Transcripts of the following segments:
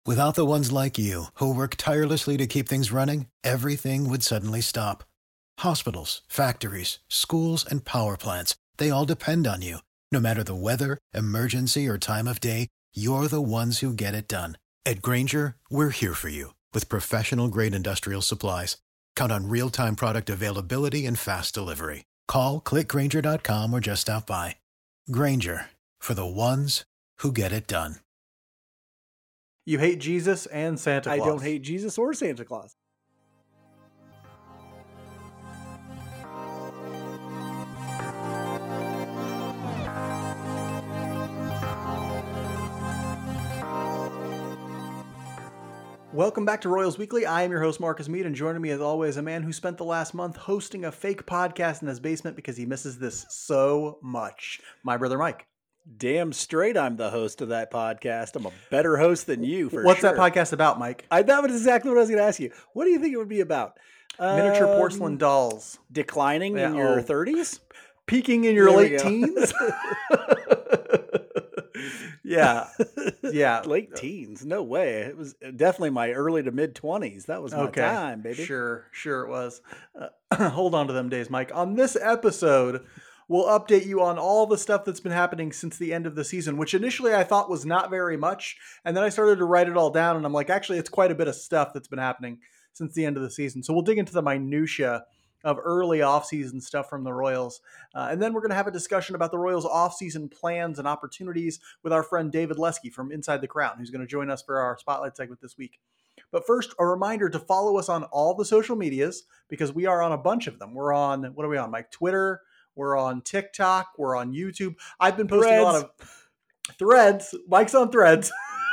Without the ones like you, who work tirelessly to keep things running, everything would suddenly stop. Hospitals, factories, schools, and power plants, they all depend on you. No matter the weather, emergency, or time of day, you're the ones who get it done. At Grainger, we're here for you with professional-grade industrial supplies. Count on real-time product availability and fast delivery. Call, clickgrainger.com, or just stop by. Grainger, for the ones who get it done. You hate Jesus and Santa Claus. I don't hate Jesus or Santa Claus. Welcome back to Royals Weekly. I am your host, Marcus Mead, and joining me as always, a man who spent the last month hosting a fake podcast in his basement because he misses this so much. My brother, Mike. Damn straight I'm the host of that podcast. I'm a better host than you, for What's sure. that podcast about, Mike? That was exactly what I was going to ask you. What do you think it would be about? Miniature porcelain dolls. Declining in your 30s? Peaking in your There we late go. teens? Yeah. Late teens? No way. It was definitely my early to mid 20s. That was my time, baby. Sure it was. Hold on to them days, Mike. On this episode, we'll update you on all the stuff that's been happening since the end of the season, which initially I thought was not very much. And then I started to write it all down, and I'm like, actually, it's quite a bit of stuff that's been happening since the end of the season. So we'll dig into the minutia of early offseason stuff from the Royals. And then we're going to have a discussion about the Royals' offseason plans and opportunities with our friend David Lesky from Inside the Crown, who's going to join us for our Spotlight segment this week. But first, a reminder to follow us on all the social medias, because we are on a bunch of them. We're on, what are we on, Mike? Twitter. We're on TikTok. We're on YouTube. I've been posting a lot of Threads. Mike's on Threads.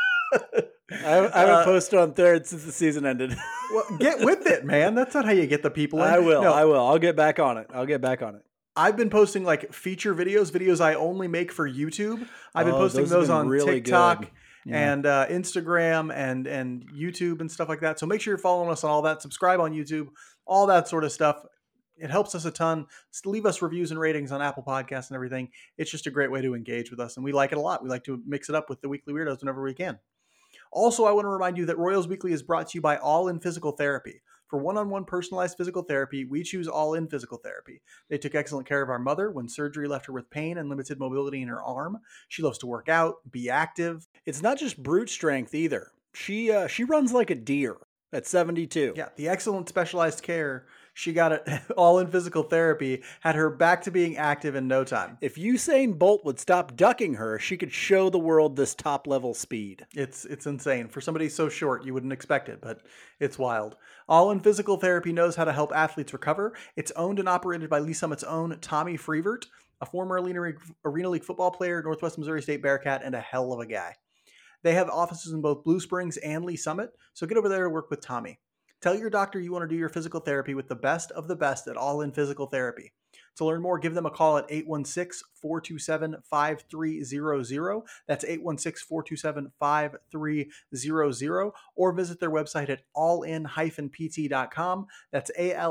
I haven't posted on Threads since the season ended. Well, get with it, man. That's not how you get the people in. I will. No, I'll get back on it. I've been posting like feature videos I only make for YouTube. I've been posting those on really TikTok good. and Instagram and YouTube and stuff like that. So make sure you're following us on all that. Subscribe on YouTube, all that sort of stuff. It helps us a ton. Just leave us reviews and ratings on Apple Podcasts and everything. It's just a great way to engage with us, and we like it a lot. We like to mix it up with the Weekly Weirdos whenever we can. Also, I want to remind you that Royals Weekly is brought to you by All In Physical Therapy. For one-on-one personalized physical therapy, we choose All In Physical Therapy. They took excellent care of our mother when surgery left her with pain and limited mobility in her arm. She loves to work out, be active. It's not just brute strength either. She runs like a deer at 72. Yeah, the excellent specialized care she got at All In Physical Therapy had her back to being active in no time. If Usain Bolt would stop ducking her, she could show the world this top-level speed. It's insane. For somebody so short, you wouldn't expect it, but it's wild. All In Physical Therapy knows how to help athletes recover. It's owned and operated by Lee Summit's own Tommy Freevert, a former Arena League football player, Northwest Missouri State Bearcat, and a hell of a guy. They have offices in both Blue Springs and Lee Summit, so get over there to work with Tommy. Tell your doctor you want to do your physical therapy with the best of the best at All In Physical Therapy. To learn more, give them a call at 816-427-5300. That's 816-427-5300. Or visit their website at allin-pt.com. That's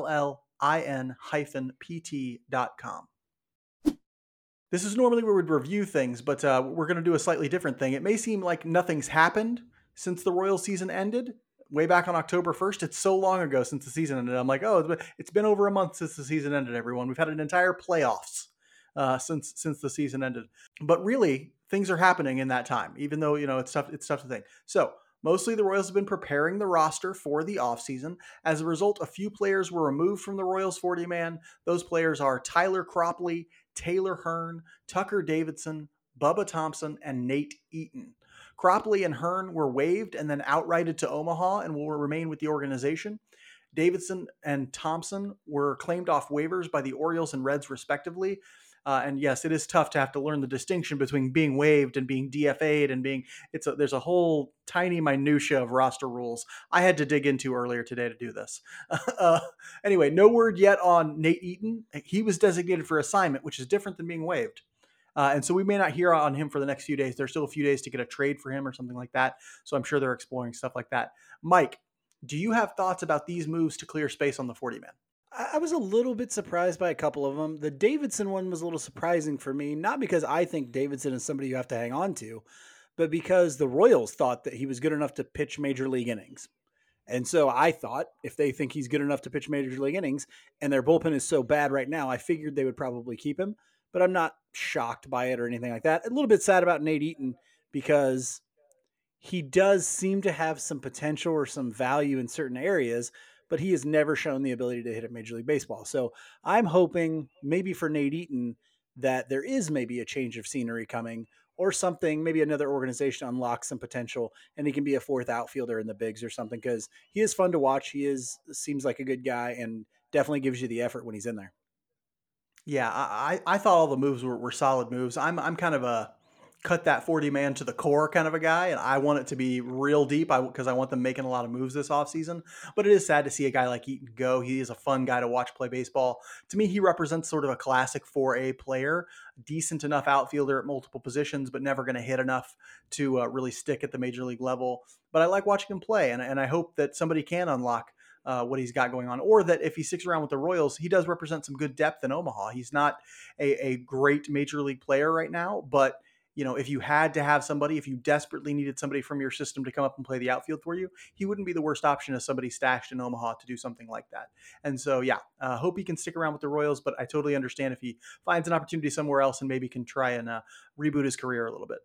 allin-pt.com. This is normally where we'd review things, but we're going to do a slightly different thing. It may seem like nothing's happened since the Royals season ended. Way back on October 1st. It's so long ago since the season ended. I'm like, oh, it's been over a month since the season ended, everyone. We've had an entire playoffs since the season ended. But really, things are happening in that time, even though, it's tough to think. So mostly the Royals have been preparing the roster for the offseason. As a result, a few players were removed from the Royals 40-man. Those players are Tyler Cropley, Taylor Hearn, Tucker Davidson, Bubba Thompson, and Nate Eaton. Cropley and Hearn were waived and then outrighted to Omaha and will remain with the organization. Davidson and Thompson were claimed off waivers by the Orioles and Reds respectively. And yes, it is tough to have to learn the distinction between being waived and being DFA'd and there's a whole tiny minutia of roster rules I had to dig into earlier today to do this. Anyway, no word yet on Nate Eaton. He was designated for assignment, which is different than being waived. And so we may not hear on him for the next few days. There's still a few days to get a trade for him or something like that. So I'm sure they're exploring stuff like that. Mike, do you have thoughts about these moves to clear space on the 40-man? I was a little bit surprised by a couple of them. The Davidson one was a little surprising for me, not because I think Davidson is somebody you have to hang on to, but because the Royals thought that he was good enough to pitch major league innings. And so I thought if they think he's good enough to pitch major league innings and their bullpen is so bad right now, I figured they would probably keep him, but I'm not shocked by it or anything like that. A little bit sad about Nate Eaton because he does seem to have some potential or some value in certain areas, but he has never shown the ability to hit at Major League Baseball. So I'm hoping maybe for Nate Eaton that there is maybe a change of scenery coming or something, maybe another organization unlocks some potential and he can be a fourth outfielder in the bigs or something, because he is fun to watch. Seems like a good guy and definitely gives you the effort when he's in there. Yeah, I thought all the moves were solid moves. I'm kind of a cut that 40 man to the core kind of a guy, and I want it to be real deep because I want them making a lot of moves this offseason. But it is sad to see a guy like Eaton go. He is a fun guy to watch play baseball. To me, he represents sort of a classic 4A player, decent enough outfielder at multiple positions, but never going to hit enough to really stick at the major league level. But I like watching him play, and I hope that somebody can unlock what he's got going on, or that if he sticks around with the Royals, he does represent some good depth in Omaha. He's not a great major league player right now, but if you had to have somebody, if you desperately needed somebody from your system to come up and play the outfield for you, he wouldn't be the worst option as somebody stashed in Omaha to do something like that. And so, hope he can stick around with the Royals, but I totally understand if he finds an opportunity somewhere else and maybe can try and reboot his career a little bit.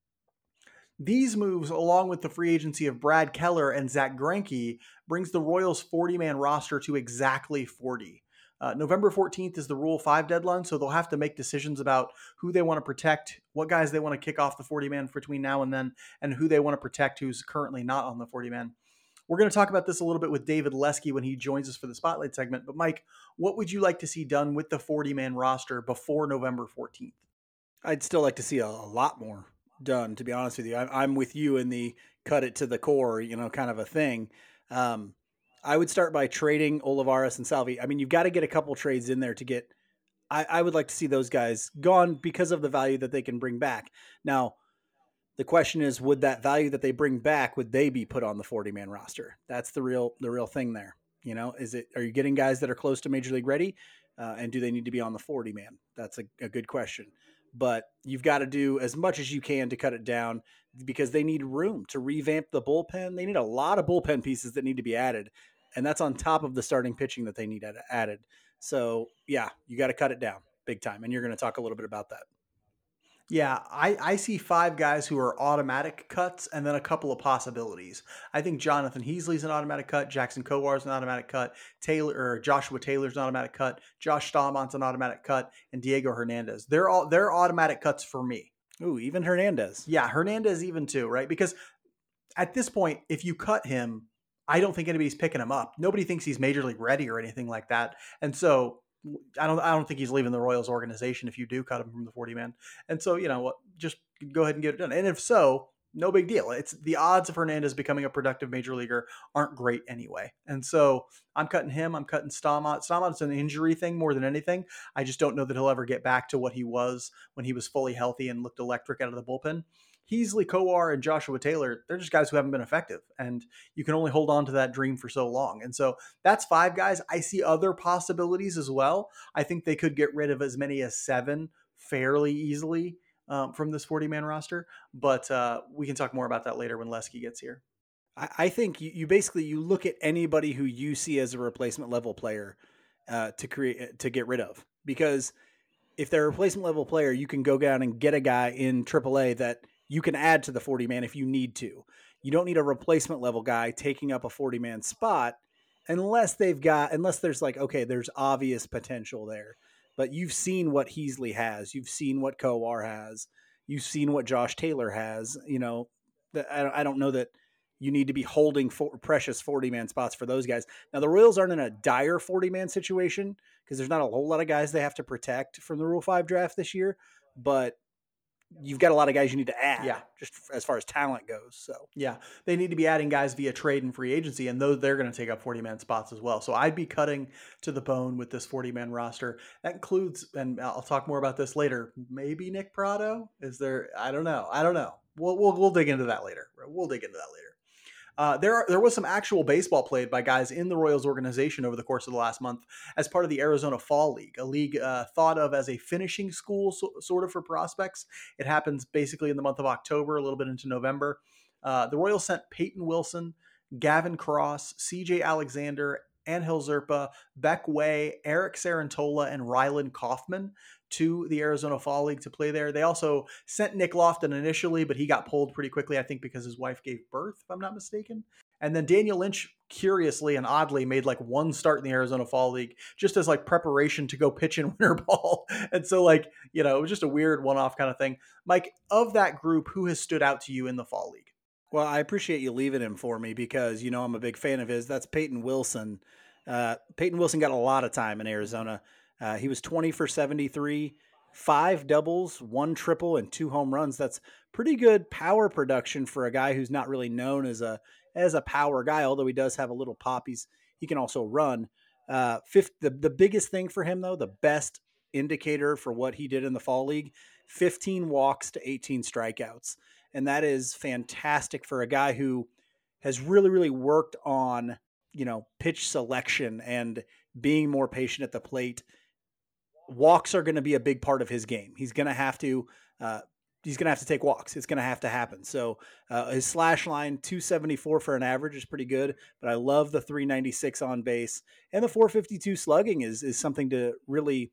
These moves, along with the free agency of Brad Keller and Zach Greinke, brings the Royals' 40-man roster to exactly 40. November 14th is the Rule 5 deadline, so they'll have to make decisions about who they want to protect, what guys they want to kick off the 40-man between now and then, and who they want to protect who's currently not on the 40-man. We're going to talk about this a little bit with David Lesky when he joins us for the Spotlight segment. But Mike, what would you like to see done with the 40-man roster before November 14th? I'd still like to see a lot more done, to be honest with you. I'm with you in the cut it to the core, kind of a thing. I would start by trading Olivares and Salvi. I mean, you've got to get a couple trades in there to get. I would like to see those guys gone because of the value that they can bring back. Now, the question is, would that value that they bring back, would they be put on the 40-man roster? That's the real thing there. Are you getting guys that are close to Major League ready? And do they need to be on the 40-man? That's a good question. But you've got to do as much as you can to cut it down because they need room to revamp the bullpen. They need a lot of bullpen pieces that need to be added. And that's on top of the starting pitching that they need added. So, yeah, you got to cut it down big time. And you're going to talk a little bit about that. Yeah, I see 5 guys who are automatic cuts and then a couple of possibilities. I think Jonathan Heasley's an automatic cut, Jackson Kowar's an automatic cut, Joshua Taylor's an automatic cut, Josh Staumant's an automatic cut, and Diego Hernandez. They're automatic cuts for me. Ooh, even Hernandez. Yeah, Hernandez even too, right? Because at this point, if you cut him, I don't think anybody's picking him up. Nobody thinks he's major league ready or anything like that. And so I don't think he's leaving the Royals organization if you do cut him from the 40-man. And so, just go ahead and get it done. And if so, no big deal. It's the odds of Hernandez becoming a productive major leaguer aren't great anyway. And so I'm cutting him. I'm cutting Staumont. Staumont's an injury thing more than anything. I just don't know that he'll ever get back to what he was when he was fully healthy and looked electric out of the bullpen. Heasley, Kowar, and Joshua Taylor, they're just guys who haven't been effective. And you can only hold on to that dream for so long. And so that's 5 guys. I see other possibilities as well. I think they could get rid of as many as 7 fairly easily from this 40-man roster. But we can talk more about that later when Lesky gets here. I think you basically look at anybody who you see as a replacement level player to get rid of. Because if they're a replacement level player, you can go down and get a guy in AAA that you can add to the 40-man if you need to. You don't need a replacement level guy taking up a 40-man spot unless there's there's obvious potential there. But you've seen what Heasley has. You've seen what Kowar has. You've seen what Josh Taylor has. I don't know that you need to be holding precious 40-man spots for those guys. Now, the Royals aren't in a dire 40-man situation because there's not a whole lot of guys they have to protect from the Rule 5 draft this year. But you've got a lot of guys you need to add, just as far as talent goes. So yeah, they need to be adding guys via trade and free agency, and those they're going to take up 40-man spots as well. So I'd be cutting to the bone with this 40-man roster. That includes, and I'll talk more about this later. Maybe Nick Pratto. Is there? I don't know. We'll dig into that later. There was some actual baseball played by guys in the Royals organization over the course of the last month as part of the Arizona Fall League, a league thought of as a finishing school sort of for prospects. It happens basically in the month of October, a little bit into November. The Royals sent Peyton Wilson, Gavin Cross, CJ Alexander, Angel Zerpa, Beck Way, Eric Sarantola, and Rylan Kaufman to the Arizona Fall League to play there. They also sent Nick Lofton initially, but he got pulled pretty quickly, I think because his wife gave birth, if I'm not mistaken. And then Daniel Lynch, curiously and oddly, made like one start in the Arizona Fall League just as like preparation to go pitch in winter ball. And so like, it was just a weird one-off kind of thing. Mike, of that group, who has stood out to you in the Fall League? Well, I appreciate you leaving him for me because, I'm a big fan of his. That's Peyton Wilson. Peyton Wilson got a lot of time in Arizona. He was 20 for 73, 5 doubles, 1 triple, and 2 home runs. That's pretty good power production for a guy who's not really known as a power guy, although he does have a little pop. He can also run. The biggest thing for him, though, the best indicator for what he did in the Fall League, 15 walks to 18 strikeouts. And that is fantastic for a guy who has really, really worked on, pitch selection and being more patient at the plate. Walks are going to be a big part of his game. He's going to have to take walks. It's going to have to happen. So his slash line 274 for an average is pretty good, but I love the 396 on base, and the 452 slugging is something to really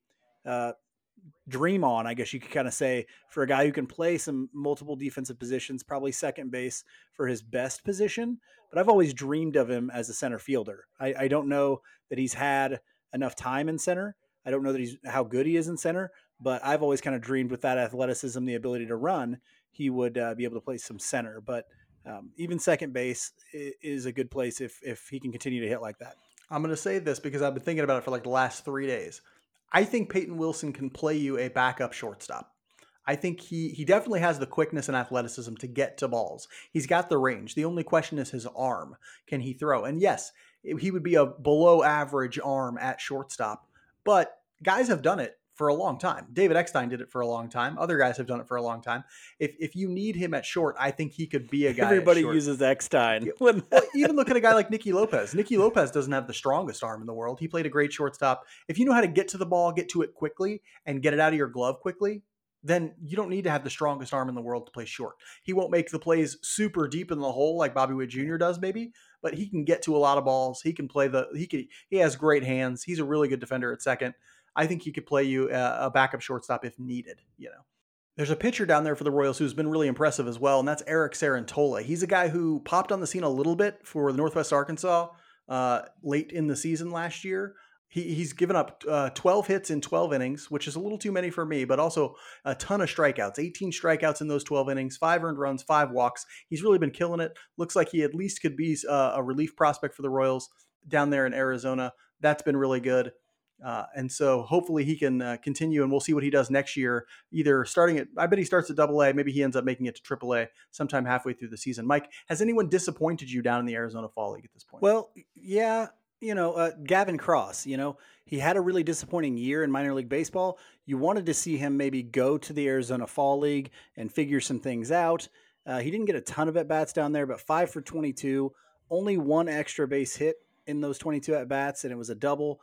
dream on, I guess you could kind of say, for a guy who can play some multiple defensive positions, probably second base for his best position. But I've always dreamed of him as a center fielder. I don't know that he's had enough time in center. I don't know that how good he is in center, but I've always kind of dreamed with that athleticism, the ability to run, he would be able to play some center. But even second base is a good place if he can continue to hit like that. I'm going to say this because I've been thinking about it for like the last 3 days. I think Peyton Wilson can play you a backup shortstop. I think he definitely has the quickness and athleticism to get to balls. He's got the range. The only question is his arm. Can he throw? And yes, he would be a below average arm at shortstop, but guys have done it for a long time. David Eckstein did it for a long time. Other guys have done it for a long time. If you need him at short, I think he could be a guy. Everybody uses Eckstein. Well, even look at a guy like Nicky Lopez. Nicky Lopez doesn't have the strongest arm in the world. He played a great shortstop. If you know how to get to the ball, get to it quickly, and get it out of your glove quickly, then you don't need to have the strongest arm in the world to play short. He won't make the plays super deep in the hole like Bobby Witt Jr. does, maybe, but he can get to a lot of balls. He can play he has great hands. He's a really good defender at second. I think he could play you a backup shortstop if needed, There's a pitcher down there for the Royals who's been really impressive as well, and that's Eric Sarantola. He's a guy who popped on the scene a little bit for the Northwest Arkansas late in the season last year. He's given up 12 hits in 12 innings, which is a little too many for me, but also a ton of strikeouts, 18 strikeouts in those 12 innings, 5 earned runs, 5 walks. He's really been killing it. Looks like he at least could be a relief prospect for the Royals down there in Arizona. That's been really good. And so hopefully he can continue, and we'll see what he does next year, either I bet he starts at AA, maybe he ends up making it to AAA sometime halfway through the season. Mike, has anyone disappointed you down in the Arizona Fall League at this point? Well, yeah, Gavin Cross, he had a really disappointing year in minor league baseball. You wanted to see him maybe go to the Arizona Fall League and figure some things out. He didn't get a ton of at-bats down there, but 5 for 22, only 1 extra base hit in those 22 at-bats, and it was a double.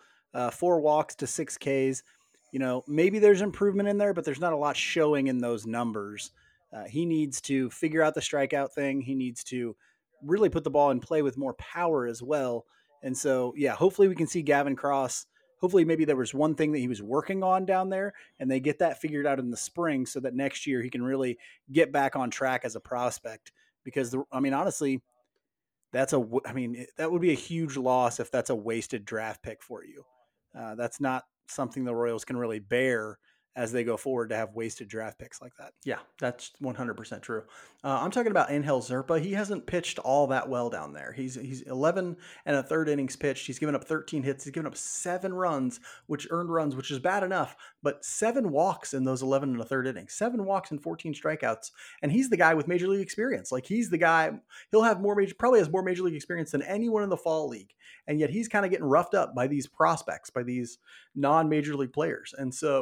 4 walks to 6 Ks. Maybe there's improvement in there, but there's not a lot showing in those numbers. He needs to figure out the strikeout thing. He needs to really put the ball in play with more power as well. And so, yeah, hopefully we can see Gavin Cross. Hopefully maybe there was one thing that he was working on down there, and they get that figured out in the spring so that next year he can really get back on track as a prospect. Because, honestly, that would be a huge loss if that's a wasted draft pick for you. That's not something the Royals can really bear as they go forward to have wasted draft picks like that. Yeah, that's 100% true. I'm talking about Angel Zerpa. He hasn't pitched all that well down there. He's 11 and a third innings pitched. He's given up 13 hits. He's given up 7 earned runs, which is bad enough, but 7 walks in those 11 and a third innings, 7 walks and 14 strikeouts. And he's the guy with major league experience. Like he's the guy, he'll have probably has more major league experience than anyone in the Fall League. And yet he's kind of getting roughed up by these prospects, by these non-major league players. And so,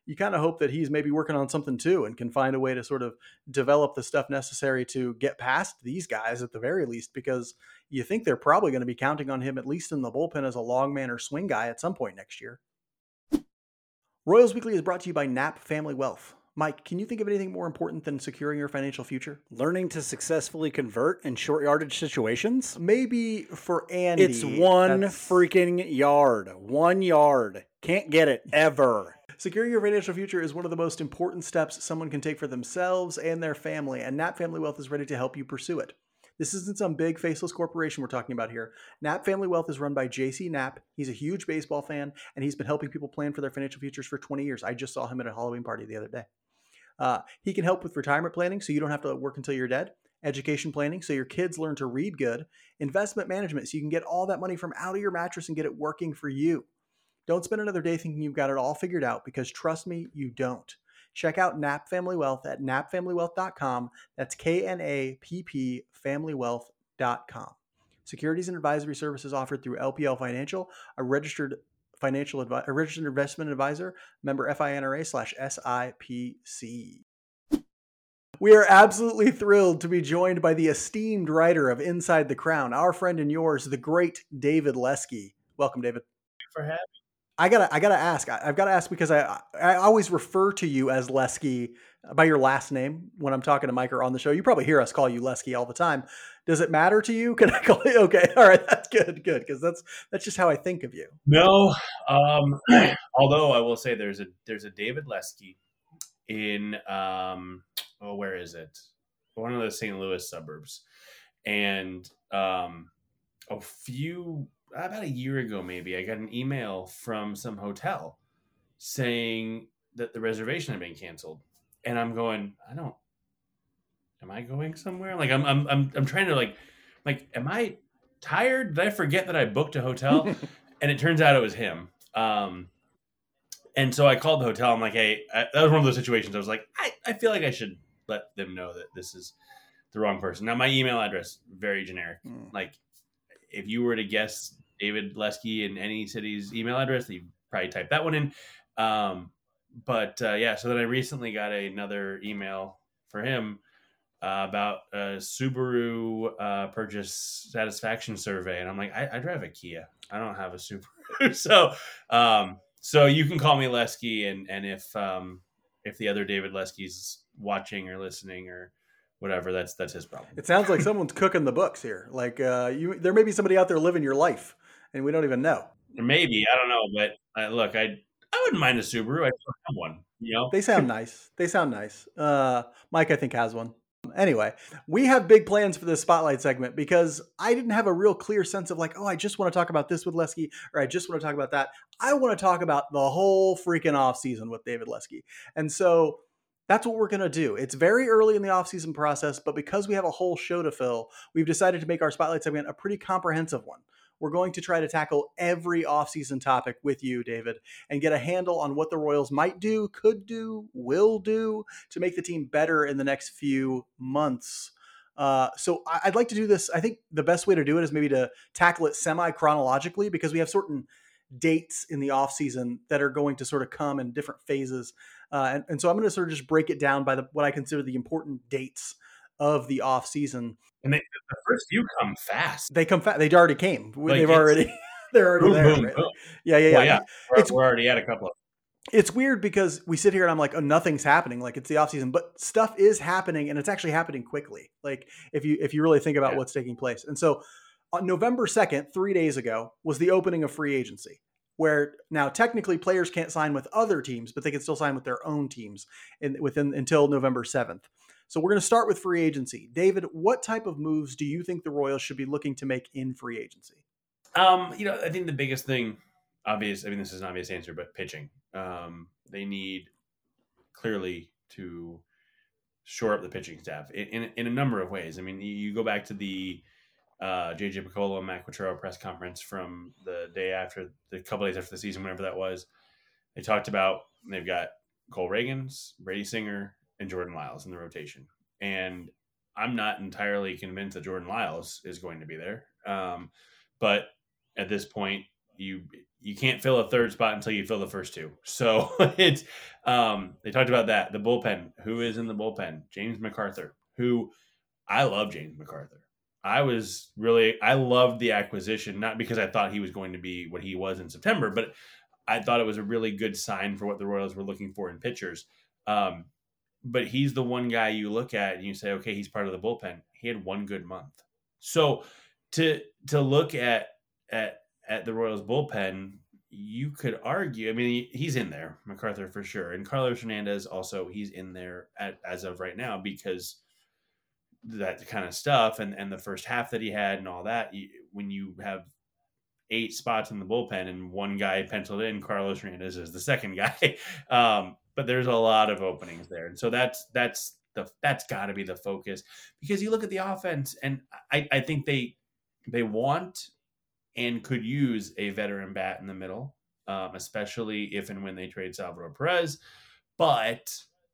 you kind of hope that he's maybe working on something too and can find a way to sort of develop the stuff necessary to get past these guys at the very least, because you think they're probably going to be counting on him, at least in the bullpen, as a long man or swing guy at some point next year. Royals Weekly is brought to you by Knapp Family Wealth. Mike, can you think of anything more important than securing your financial future? Learning to successfully convert in short yardage situations? Maybe for Andy. It's freaking yard. 1 yard. Can't get it ever. Securing your financial future is one of the most important steps someone can take for themselves and their family, and Knapp Family Wealth is ready to help you pursue it. This isn't some big faceless corporation we're talking about here. Knapp Family Wealth is run by J.C. Knapp. He's a huge baseball fan, and he's been helping people plan for their financial futures for 20 years. I just saw him at a Halloween party the other day. He can help with retirement planning so you don't have to work until you're dead, education planning so your kids learn to read good, investment management so you can get all that money from out of your mattress and get it working for you. Don't spend another day thinking you've got it all figured out, because trust me, you don't. Check out Knapp Family Wealth at knappfamilywealth.com. That's KNAPP familywealth.com. Securities and advisory services offered through LPL Financial, a registered investment advisor, member FINRA/SIPC. We are absolutely thrilled to be joined by the esteemed writer of Inside the Crown, our friend and yours, the great David Lesky. Welcome, David. Thank you for having me. I've got to ask because I always refer to you as Lesky by your last name when I'm talking to Mike or on the show. You probably hear us call you Lesky all the time. Does it matter to you? Can I call you? Okay. All right. That's good. Because that's just how I think of you. No. Although I will say there's a David Lesky in, where is it? One of the St. Louis suburbs. And about a year ago, maybe, I got an email from some hotel saying that the reservation had been canceled. And I'm going, am I going somewhere? Like, I'm trying to like, am I tired? Did I forget that I booked a hotel? And it turns out it was him. And so I called the hotel. I'm like, hey, that was one of those situations. I was like, I feel like I should let them know that this is the wrong person. Now, my email address, very generic. Like, if you were to guess David Lesky in any city's email address, you probably type that one in. So then I recently got another email for him about a Subaru purchase satisfaction survey. And I'm like, I drive a Kia. I don't have a Subaru. So you can call me Lesky. And if the other David Lesky's watching or listening or whatever, that's his problem. It sounds like someone's cooking the books here. Like there may be somebody out there living your life and we don't even know. Maybe, I don't know, but look, I wouldn't mind a Subaru. I still have one. You know, they sound nice. Mike, I think, has one. Anyway, we have big plans for this spotlight segment because I didn't have a real clear sense of like, I just want to talk about this with Lesky, or I just want to talk about that. I want to talk about the whole freaking off season with David Lesky. And so that's what we're going to do. It's very early in the off-season process, but because we have a whole show to fill, we've decided to make our spotlight segment a pretty comprehensive one. We're going to try to tackle every off-season topic with you, David, and get a handle on what the Royals might do, could do, will do to make the team better in the next few months. So I'd like to do this. I think the best way to do it is maybe to tackle it semi-chronologically, because we have certain dates in the off-season that are going to sort of come in different phases. And so I'm going to sort of just break it down by what I consider the important dates of the off season. And the first few come fast. They come fast. They already came. They're already there. Boom, right? boom. Yeah. We're already at a couple of. It's weird because we sit here and I'm like, nothing's happening. Like, it's the off season, but stuff is happening, and it's actually happening quickly. Like, if you really think about what's taking place. And so on November 2nd, 3 days ago, was the opening of free agency, where now technically players can't sign with other teams, but they can still sign with their own teams until November 7th. So we're going to start with free agency. David, what type of moves do you think the Royals should be looking to make in free agency? I think the biggest thing, this is an obvious answer, but pitching. They need clearly to shore up the pitching staff in a number of ways. I mean, you go back to the J.J. Picollo and Matt Quatraro press conference from the couple days after the season, whenever that was. They talked about they've got Cole Reagans, Brady Singer, and Jordan Lyles in the rotation. And I'm not entirely convinced that Jordan Lyles is going to be there. But at this point, you can't fill a third spot until you fill the first two. So it's they talked about that. The bullpen. Who is in the bullpen? James MacArthur. Who I love James MacArthur. I loved the acquisition, not because I thought he was going to be what he was in September, but I thought it was a really good sign for what the Royals were looking for in pitchers. But he's the one guy you look at and you say, okay, he's part of the bullpen. He had one good month. So to look at the Royals bullpen, you could argue, I mean, he's in there, MacArthur for sure. And Carlos Hernandez also, he's in there as of right now because that kind of stuff and the first half that he had and all that, when you have 8 spots in the bullpen and one guy penciled in, Carlos Hernandez is the second guy. But there's a lot of openings there. And so that's got to be the focus, because you look at the offense and I think they want and could use a veteran bat in the middle, especially if and when they trade Salvador Perez. But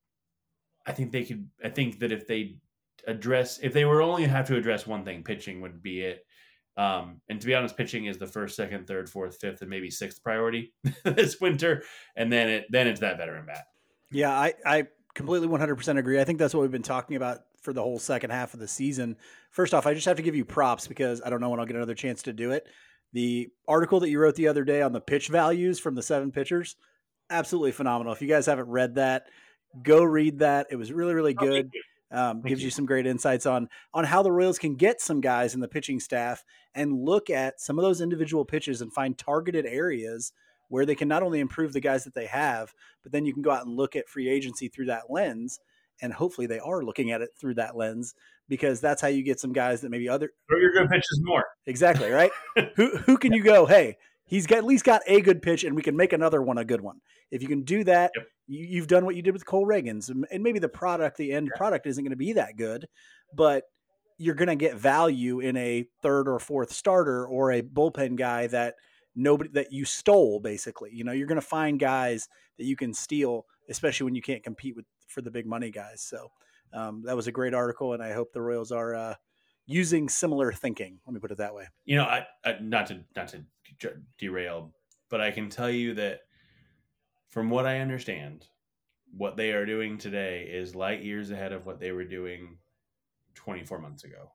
I think that if they were only have to address one thing, pitching would be it. And to be honest, pitching is the first, second, third, fourth, fifth, and maybe sixth priority this winter. And then it's that veteran bat. Yeah, I completely 100% agree. I think that's what we've been talking about for the whole second half of the season. First off, I just have to give you props because I don't know when I'll get another chance to do it. The article that you wrote the other day on the pitch values from the 7 pitchers, absolutely phenomenal. If you guys haven't read that, go read that. It was really, really good. Gives you some great insights on how the Royals can get some guys in the pitching staff and look at some of those individual pitches and find targeted areas where they can not only improve the guys that they have, but then you can go out and look at free agency through that lens. And hopefully they are looking at it through that lens, because that's how you get some guys that maybe throw your good pitches more. Exactly. Right. who can you go, hey, he's at least got a good pitch and we can make another one a good one. If you can do that, yep. You've done what you did with Cole Reagans, and maybe the end product isn't going to be that good, but you're going to get value in a third or fourth starter or a bullpen guy that you stole. Basically, you're going to find guys that you can steal, especially when you can't compete for the big money guys. So that was a great article, and I hope the Royals are using similar thinking. Let me put it that way. I not to derail, but I can tell you that from what I understand, what they are doing today is light years ahead of what they were doing 24 months ago.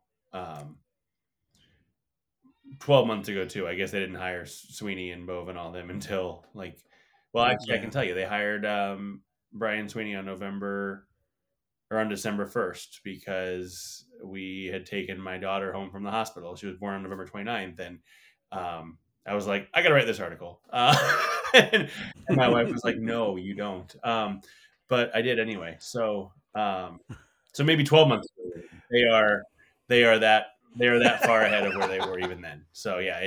12 months ago too. I guess they didn't hire Sweeney and Bove and all them until I can tell you they hired Brian Sweeney on December 1st, because we had taken my daughter home from the hospital. She was born on November 29th. And I was like, I got to write this article. And my wife was like, no, you don't. But I did anyway. So maybe 12 months ago, they are that far ahead of where they were even then. So yeah,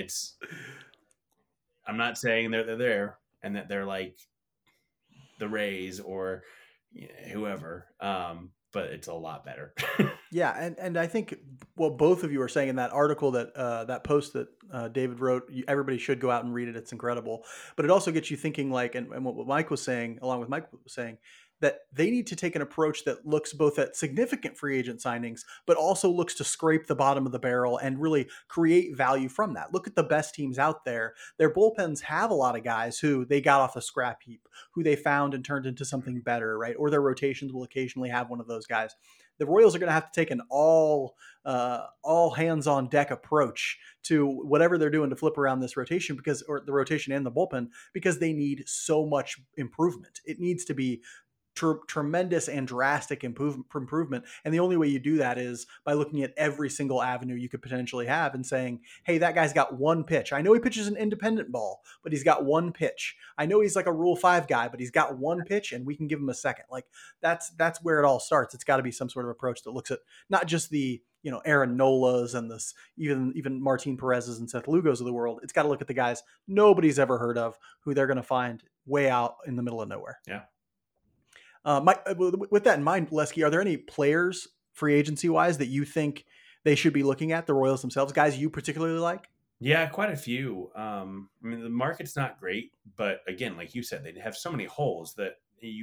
I'm not saying they're there and that they're like the Rays or whoever, but it's a lot better. Yeah, and I think what both of you are saying in that article, that post that David wrote, everybody should go out and read it. It's incredible. But it also gets you thinking, and what Mike was saying, along with Mike was saying, that they need to take an approach that looks both at significant free agent signings, but also looks to scrape the bottom of the barrel and really create value from that. Look at the best teams out there. Their bullpens have a lot of guys who they got off the scrap heap, who they found and turned into something better, right? Or their rotations will occasionally have one of those guys. The Royals are going to have to take an all hands on deck approach to whatever they're doing to flip around this rotation, or the rotation and the bullpen, because they need so much improvement. It needs to be tremendous and drastic improvement. And the only way you do that is by looking at every single avenue you could potentially have and saying, hey, that guy's got one pitch. I know he pitches an independent ball, but he's got one pitch. I know he's like a Rule 5 guy, but he's got one pitch and we can give him a second. Like that's where it all starts. It's got to be some sort of approach that looks at not just the, Aaron Nolas and this, even Martin Perez's and Seth Lugos of the world. It's got to look at the guys nobody's ever heard of, who they're going to find way out in the middle of nowhere. Yeah. Mike, with that in mind, Leski, are there any players free agency wise that you think they should be looking at, the Royals themselves, guys you particularly like? Yeah, quite a few. I mean, the market's not great, but again, like you said, they have so many holes that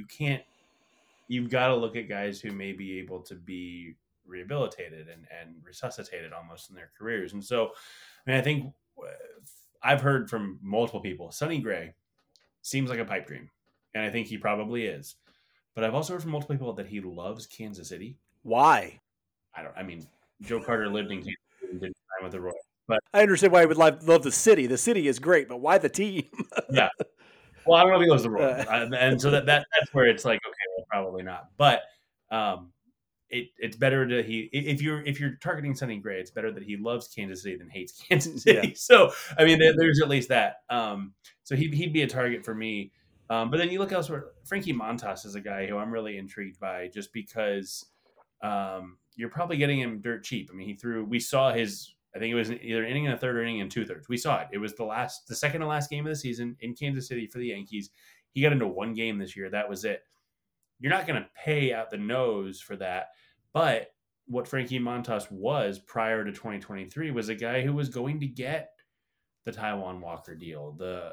you've got to look at guys who may be able to be rehabilitated and resuscitated almost in their careers. And so, I mean, I think I've heard from multiple people, Sonny Gray seems like a pipe dream, and I think he probably is. But I've also heard from multiple people that he loves Kansas City. Why? I mean, Joe Carter lived in Kansas City and did time with the Royals, but I understand why he would love the city. The city is great, but why the team? yeah. Well, I don't know if he loves the Royals, and so that's where it's like, okay, well, probably not. But it's better to if you're targeting Sonny Gray, it's better that he loves Kansas City than hates Kansas City. Yeah. So I mean, there's at least that. So he'd be a target for me. But then you look elsewhere. Frankie Montas is a guy who I'm really intrigued by, just because you're probably getting him dirt cheap. I mean, we saw his. I think it was either inning in the third or inning in 2/3. We saw it. It was the second to last game of the season in Kansas City for the Yankees. He got into one game this year. That was it. You're not going to pay out the nose for that. But what Frankie Montas was prior to 2023 was a guy who was going to get the Taijuan Walker deal.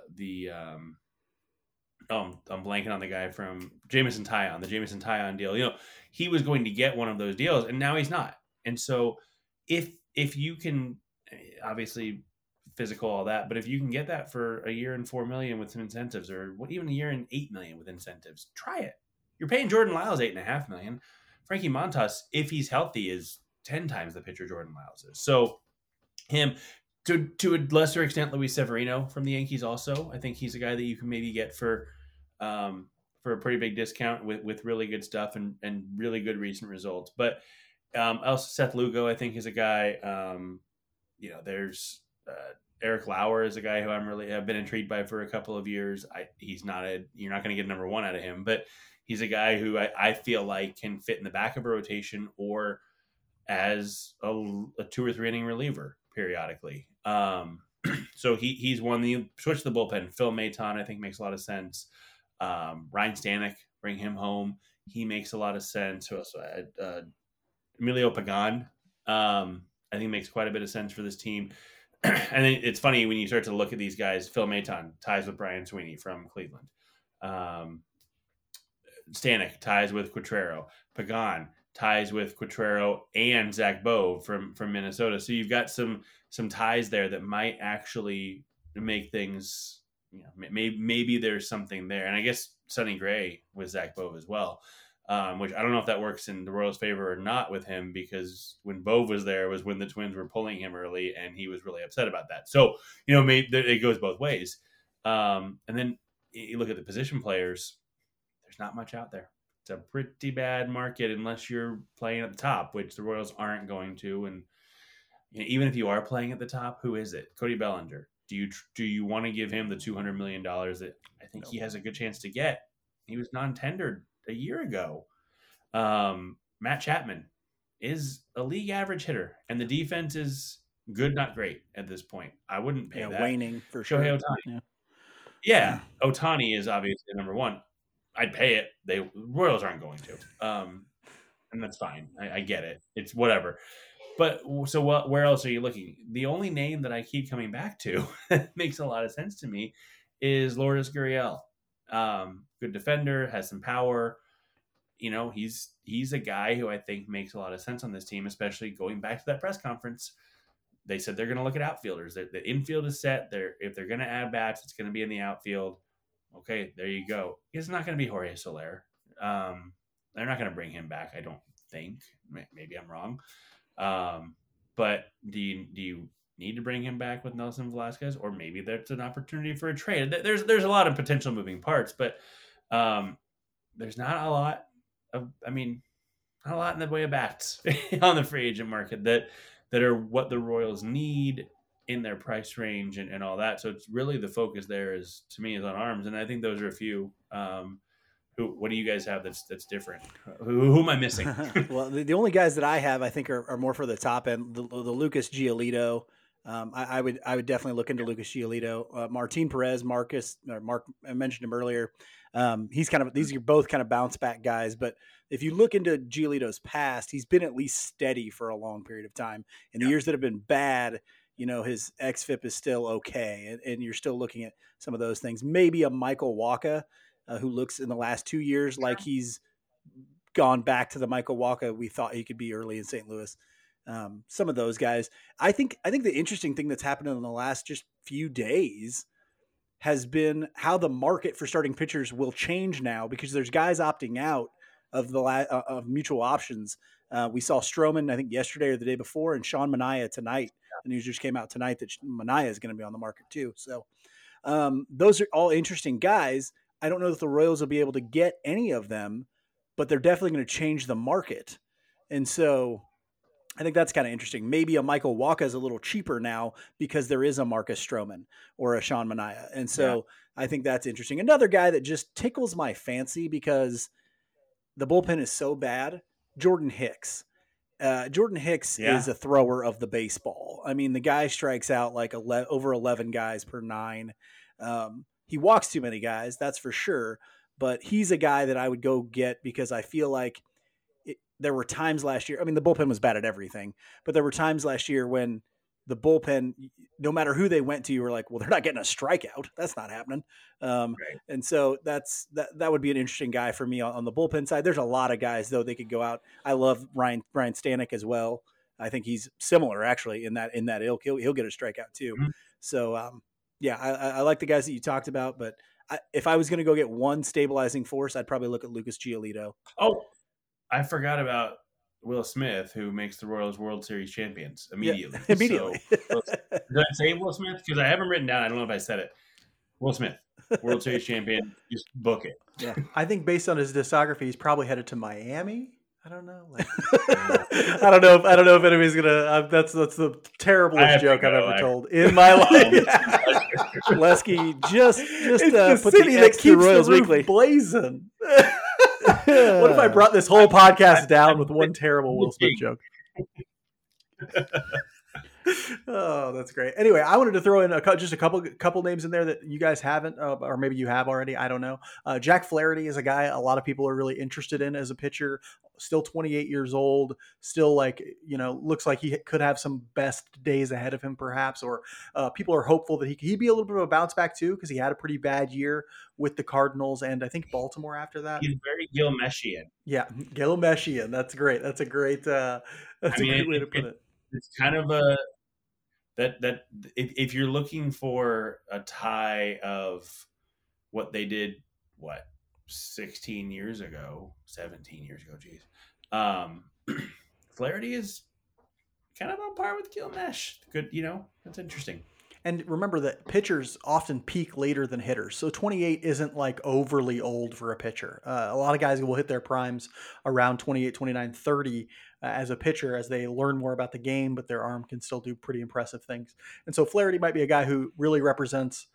I'm blanking on the guy from Jameson Taillon, the Jameson Taillon deal. You know, he was going to get one of those deals, and now he's not. And so if you can, obviously physical, all that, but if you can get that for a year and $4 million with some incentives, or even a year and $8 million with incentives, try it. You're paying Jordan Lyles $8.5 million. Frankie Montas, if he's healthy, is 10 times the pitcher Jordan Lyles is. So him, to a lesser extent, Luis Severino from the Yankees also. I think he's a guy that you can maybe get for a pretty big discount with really good stuff and really good recent results. But also Seth Lugo, I think, is a guy. There's Eric Lauer is a guy who I've been intrigued by for a couple of years. You're not going to get number one out of him, but he's a guy who I feel like can fit in the back of a rotation or as a 2 or 3 inning reliever periodically. So he's one. You switch the bullpen. Phil Maton, I think, makes a lot of sense. Ryan Stanek, bring him home. He makes a lot of sense. Who else? Emilio Pagan, I think, makes quite a bit of sense for this team. And then it's funny when you start to look at these guys. Phil Maton ties with Brian Sweeney from Cleveland. Stanek ties with Quatrero. Pagan ties with Quatrero and Zach Bove from Minnesota. So you've got some ties there that might actually make things, maybe there's something there. And I guess Sonny Gray with Zach Bove as well, which I don't know if that works in the Royals' favor or not with him, because when Bove was there was when the Twins were pulling him early, and he was really upset about that. So, maybe it goes both ways. And then you look at the position players, there's not much out there. It's a pretty bad market unless you're playing at the top, which the Royals aren't going to. And even if you are playing at the top, who is it? Cody Bellinger. Do you want to give him the $200 million that I think he has a good chance to get? He was non-tendered a year ago. Matt Chapman is a league average hitter, and the defense is good, not great at this point. I wouldn't pay that. Waning for sure. Shohei Ohtani. Yeah, Ohtani is obviously number one. I'd pay it. The Royals aren't going to, and that's fine. I get it. It's whatever. But so where else are you looking? The only name that I keep coming back to that makes a lot of sense to me is Lourdes Gurriel. Good defender, has some power. He's a guy who I think makes a lot of sense on this team, especially going back to that press conference. They said they're going to look at outfielders. The infield is set. If they're going to add bats, it's going to be in the outfield. Okay, there you go. It's not going to be Jorge Soler. They're not going to bring him back, I don't think. Maybe I'm wrong. But do you need to bring him back with Nelson Velasquez? Or maybe that's an opportunity for a trade. There's a lot of potential moving parts, but there's not a lot in the way of bats on the free agent market that are what the Royals need in their price range and all that. So it's really the focus there is on arms. And I think those are a few. What do you guys have that's different? Who am I missing? Well, the only guys that I have, I think, are more for the top end. The Lucas Giolito. I would definitely look into Lucas Giolito. Martin Perez, Mark, I mentioned him earlier. These are both kind of bounce back guys, but if you look into Giolito's past, he's been at least steady for a long period of time. In the years that have been bad, his xFIP is still okay. And you're still looking at some of those things. Maybe a Michael Wacha, who looks in the last 2 years like he's gone back to the Michael Wacha we thought he could be early in St. Louis. some of those guys. I think the interesting thing that's happened in the last just few days has been how the market for starting pitchers will change now, because there's guys opting out of of mutual options. We saw Stroman, I think yesterday or the day before, and Sean Manaea tonight. The news just came out tonight that Manaea is going to be on the market too. So those are all interesting guys. I don't know that the Royals will be able to get any of them, but they're definitely going to change the market. And so I think that's kind of interesting. Maybe a Michael Wacha is a little cheaper now because there is a Marcus Stroman or a Sean Manaea. And so I think that's interesting. Another guy that just tickles my fancy because the bullpen is so bad, Jordan Hicks. Jordan Hicks is a thrower of the baseball. I mean, the guy strikes out like over 11 guys per 9. He walks too many guys, that's for sure. But he's a guy that I would go get because I feel like there were times last year. I mean, the bullpen was bad at everything, but there were times last year when the bullpen, no matter who they went to, you were like, well, they're not getting a strikeout. That's not happening. Right. And so that would be an interesting guy for me on the bullpen side. There's a lot of guys though they could go out. I love Ryan Stanek as well. I think he's similar actually in that ilk. He'll get a strikeout too. Mm-hmm. So I like the guys that you talked about, but if I was going to go get one stabilizing force, I'd probably look at Lucas Giolito. Oh, I forgot about Will Smith, who makes the Royals World Series champions immediately. Yeah, immediately. So, did I say Will Smith? Because I haven't written down. I don't know if I said it. Will Smith, World Series champion. Just book it. Yeah, I think based on his discography, he's probably headed to Miami. I don't know. I don't know if anybody's gonna. That's the terriblest joke I've ever told in my life. Lesky just it's put the city the that keeps Royals the roof Weekly blazing. What if I brought this whole podcast down with one terrible Will Smith joke? Oh, that's great. Anyway, I wanted to throw in just a couple names in there that you guys haven't, or maybe you have already. I don't know. Jack Flaherty is a guy a lot of people are really interested in as a pitcher. Still 28 years old. Still looks like he could have some best days ahead of him, perhaps. Or people are hopeful that he'd be a little bit of a bounce back too, because he had a pretty bad year with the Cardinals and I think Baltimore after that. He's very Gilmeshian. Yeah, Gilmeshian. That's great. That's a great. That's a great way to put it. It's kind of that if you're looking for a tie of what they did, 17 years ago, geez. Flaherty is kind of on par with Gilmesh. Good, that's interesting. And remember that pitchers often peak later than hitters. So 28 isn't like overly old for a pitcher. A lot of guys will hit their primes around 28, 29, 30 as a pitcher as they learn more about the game, but their arm can still do pretty impressive things. And so Flaherty might be a guy who really represents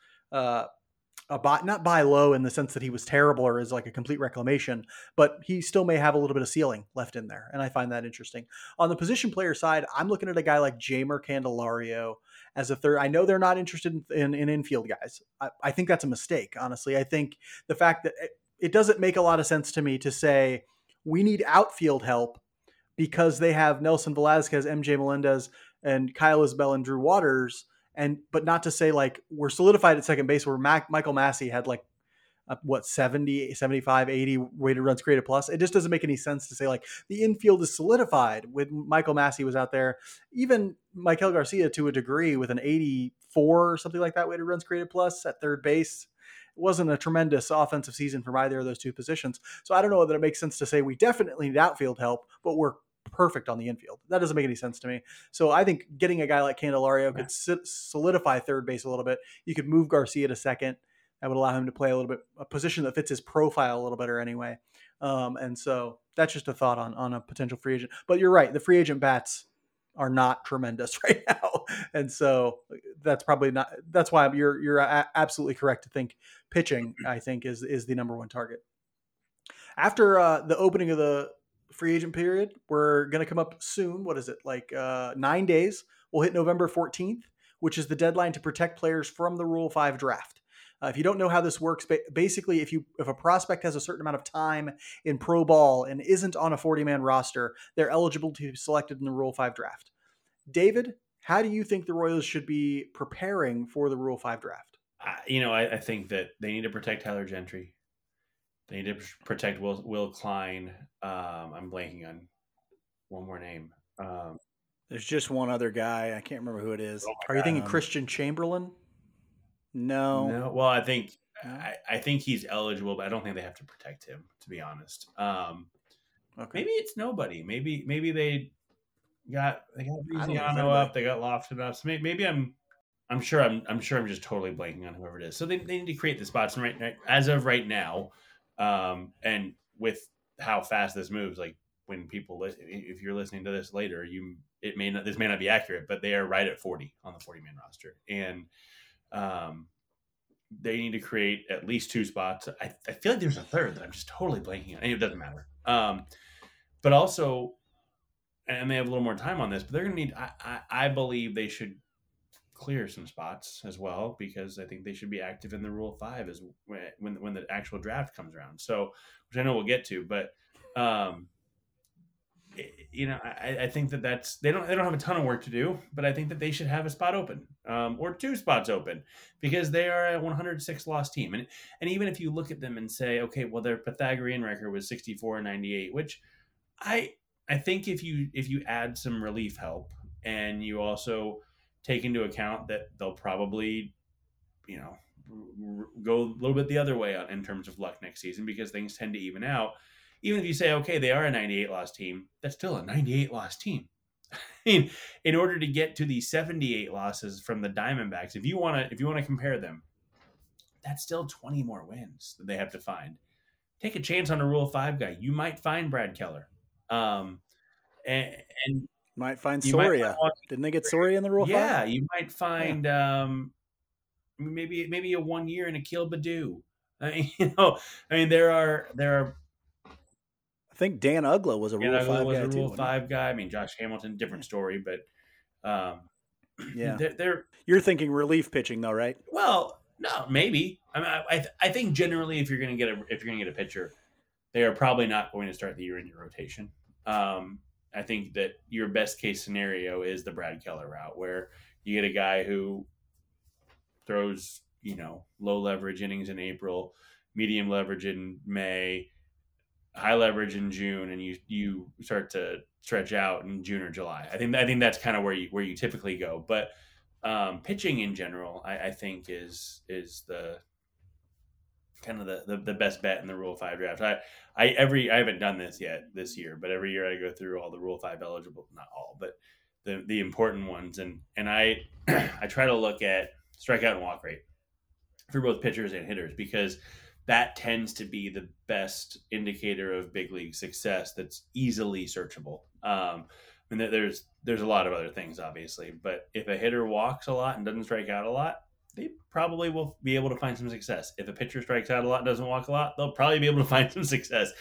not buy low in the sense that he was terrible or is like a complete reclamation, but he still may have a little bit of ceiling left in there. And I find that interesting. On the position player side, I'm looking at a guy like Jeimer Candelario as a third. I know they're not interested in infield guys. I think that's a mistake, honestly. I think the fact that it doesn't make a lot of sense to me to say we need outfield help because they have Nelson Velasquez, MJ Melendez, and Kyle Isbell and Drew Waters, but not to say like we're solidified at second base where Michael Massey had 70, 75, 80 weighted runs created plus. It just doesn't make any sense to say like the infield is solidified when Michael Massey was out there. Even Maikel Garcia to a degree with an 84 or something like that weighted runs created plus at third base. It wasn't a tremendous offensive season for either of those two positions. So I don't know that it makes sense to say we definitely need outfield help, but we're perfect on the infield. That doesn't make any sense to me. So I think getting a guy like Candelario could solidify third base a little bit. You could move Garcia to second. That would allow him to play a position that fits his profile a little better anyway. And so that's just a thought on a potential free agent. But you're right. The free agent bats are not tremendous right now. And so that's probably not, that's why you're absolutely correct to think pitching, I think is the number one target. After the opening of the free agent period, we're going to come up soon. What is it? 9 days. We'll hit November 14th, which is the deadline to protect players from the Rule 5 draft. If you don't know how this works, basically, if a prospect has a certain amount of time in pro ball and isn't on a 40-man roster, they're eligible to be selected in the Rule 5 draft. David, how do you think the Royals should be preparing for the Rule 5 draft? I think that they need to protect Tyler Gentry. They need to protect Will Klein. I'm blanking on one more name. There's just one other guy. I can't remember who it is. Are you thinking Um, Christian Chamberlain? No. No, well, No? I think he's eligible, but I don't think they have to protect him. To be honest, Okay. maybe it's nobody. Maybe they got I don't think it's Veziano anybody. up. They got Lofton up. So maybe I'm sure I'm just totally blanking on whoever it is. So they need to create the spots. And right as of right now, and with how fast this moves, like when people if you're listening to this later, this may not be accurate, but they are right at 40 on the 40-man roster, and they need to create at least 2 spots. I feel like there's a third that I'm just totally blanking on. It doesn't matter. But also, and they have a little more time on this, but they're going to need. I believe they should clear some spots as well, because I think they should be active in the Rule 5 as when the actual draft comes around. So, which I know we'll get to, but I think that's they don't have a ton of work to do, but I think that they should have a spot open, or 2 spots open, because they are a 106 loss team, and even if you look at them and say, okay, well, their Pythagorean record was 64-98, which I think if you add some relief help, and you also take into account that they'll probably go a little bit the other way in terms of luck next season, because things tend to even out. Even if you say, okay, they are a 98 loss team, that's still a 98 loss team. I mean, in order to get to the 78 losses from the Diamondbacks, if you want to compare them, that's still 20 more wins that they have to find. Take a chance on a Rule 5 guy. You might find Brad Keller. And Might find you might Soria. Didn't they get Soria in the Rule 5? Yeah, you might find maybe a 1 year in Akil Baddoo. There are. I think Dan Ugla was a Rule 5 was guy a too. Rule wasn't he? 5 guy. I mean, Josh Hamilton, different story, but Yeah. they're You're thinking relief pitching though, right? well, no, maybe. I think generally, if you're going to get a pitcher, they are probably not going to start the year in your rotation. I think that your best case scenario is the Brad Keller route, where you get a guy who throws, low leverage innings in April, medium leverage in May, high leverage in June, and you start to stretch out in June or July. I think that's kind of where you typically go. But pitching in general, I think is the kind of the best bet in the Rule 5 draft. I haven't done this yet this year, but every year I go through all the Rule 5 eligible, not all, but the important ones, and I I try to look at strikeout and walk rate for both pitchers and hitters, because that tends to be the best indicator of big league success that's easily searchable. And there's a lot of other things, obviously, but if a hitter walks a lot and doesn't strike out a lot, they probably will be able to find some success. If a pitcher strikes out a lot and doesn't walk a lot, they'll probably be able to find some success.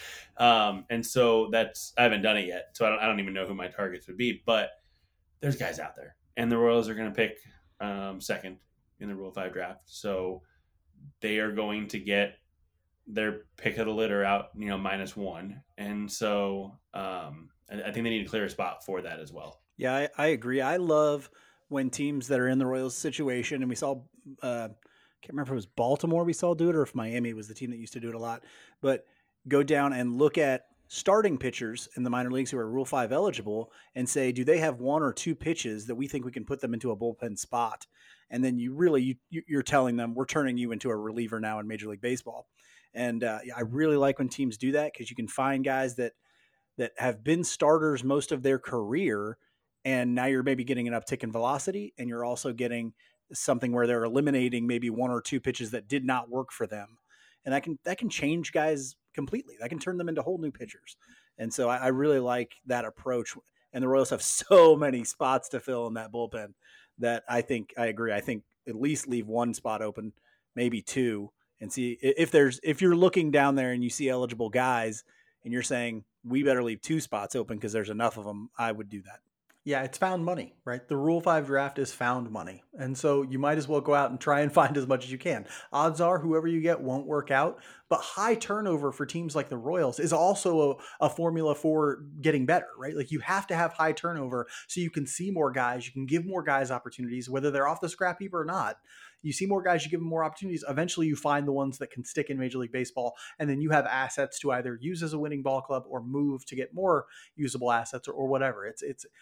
And so I haven't done it yet, so I don't even know who my targets would be, but there's guys out there, and the Royals are going to pick second in the Rule 5 draft. So they are going to get their pick of the litter out, -1. And so I think they need to clear a spot for that as well. Yeah, I agree. I love when teams that are in the Royals situation, and we saw, can't remember if it was Baltimore we saw do it or if Miami was the team that used to do it a lot, but go down and look at starting pitchers in the minor leagues who are Rule 5 eligible and say, do they have 1 or 2 pitches that we think we can put them into a bullpen spot? And then you're telling them, we're turning you into a reliever now in Major League Baseball. And I really like when teams do that, because you can find guys that have been starters most of their career, and now you're maybe getting an uptick in velocity, and you're also getting something where they're eliminating maybe 1 or 2 pitches that did not work for them. And that can change guys completely. That can turn them into whole new pitchers. And so I really like that approach. And the Royals have so many spots to fill in that bullpen that I agree. I think at least leave 1 spot open, maybe 2, and see if you're looking down there and you see eligible guys and you're saying we better leave 2 spots open because there's enough of them, I would do that. Yeah, it's found money, right? The Rule 5 draft is found money. And so you might as well go out and try and find as much as you can. Odds are whoever you get won't work out, but high turnover for teams like the Royals is also a formula for getting better, right? Like, you have to have high turnover so you can see more guys, you can give more guys opportunities, whether they're off the scrap heap or not. You see more guys, you give them more opportunities. Eventually you find the ones that can stick in Major League Baseball, and then you have assets to either use as a winning ball club or move to get more usable assets or whatever.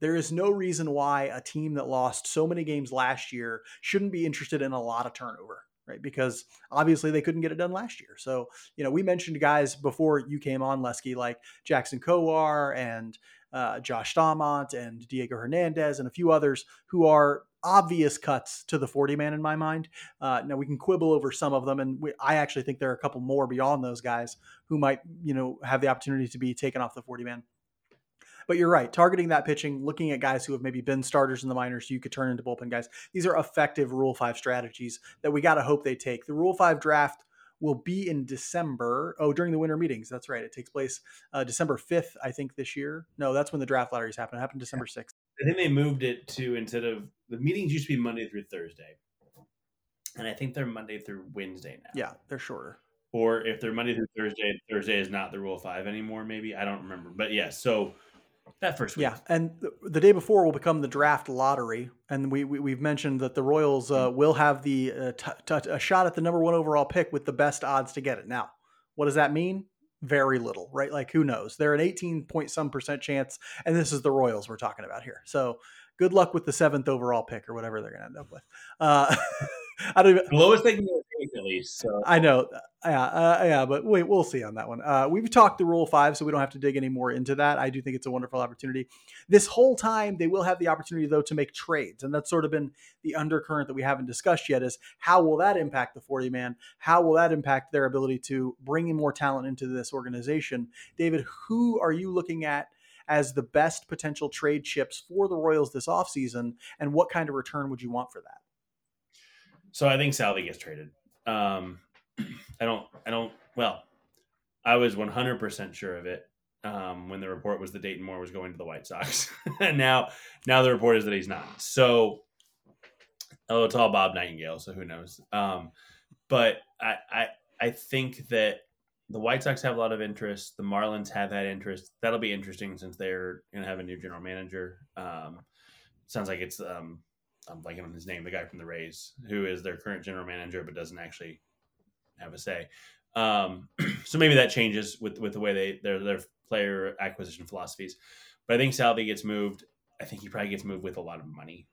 There is no reason why a team that lost so many games last year shouldn't be interested in a lot of turnover, right? Because obviously they couldn't get it done last year. So, we mentioned guys before you came on, Lesky, like Jackson Kowar and Josh Staumont and Diego Hernandez and a few others who are obvious cuts to the 40 man in my mind. Now we can quibble over some of them, and I actually think there are a couple more beyond those guys who might, have the opportunity to be taken off the 40 man. But you're right, targeting that pitching, looking at guys who have maybe been starters in the minors, so you could turn into bullpen guys. These are effective Rule 5 strategies that we got to hope they take. The Rule 5 draft will be in December. Oh, during the winter meetings. That's right. It takes place December 5th, I think, this year. No, that's when the draft lotteries happen. It happened December 6th. I think they moved it to, instead of the meetings used to be Monday through Thursday, and I think they're Monday through Wednesday now. Yeah, they're shorter. Or if they're Monday through Thursday, Thursday is not the Rule 5 anymore. Maybe, I don't remember, but yeah. So that first week, yeah, and the day before will become the draft lottery, and we've mentioned that the Royals will have the a shot at the number 1 overall pick with the best odds to get it. Now, what does that mean? Very little, right? Like, who knows? They're an 18-point-some% chance, and this is the Royals we're talking about here. So good luck with the 7th overall pick or whatever they're going to end up with. I don't even, the lowest they can take at least. So. I know. Yeah, but wait, we'll see on that one. We've talked the Rule 5, so we don't have to dig any more into that. I do think it's a wonderful opportunity. This whole time, they will have the opportunity, though, to make trades. And that's sort of been the undercurrent that we haven't discussed yet, is how will that impact the 40-man? How will that impact their ability to bring in more talent into this organization? David, who are you looking at as the best potential trade chips for the Royals this offseason, and what kind of return would you want for that? So I think Salvi gets traded. I was 100% sure of it when the report was that Dayton Moore was going to the White Sox. And now the report is that he's not. So, it's all Bob Nightingale, so who knows? But I think that the White Sox have a lot of interest. The Marlins have that interest. That'll be interesting since they're going to have a new general manager. Sounds like it's I'm blanking on his name, the guy from the Rays, who is their current general manager but doesn't actually have a say. So maybe that changes with the way their player acquisition philosophies. But I think Salvi gets moved. I think he probably gets moved with a lot of money.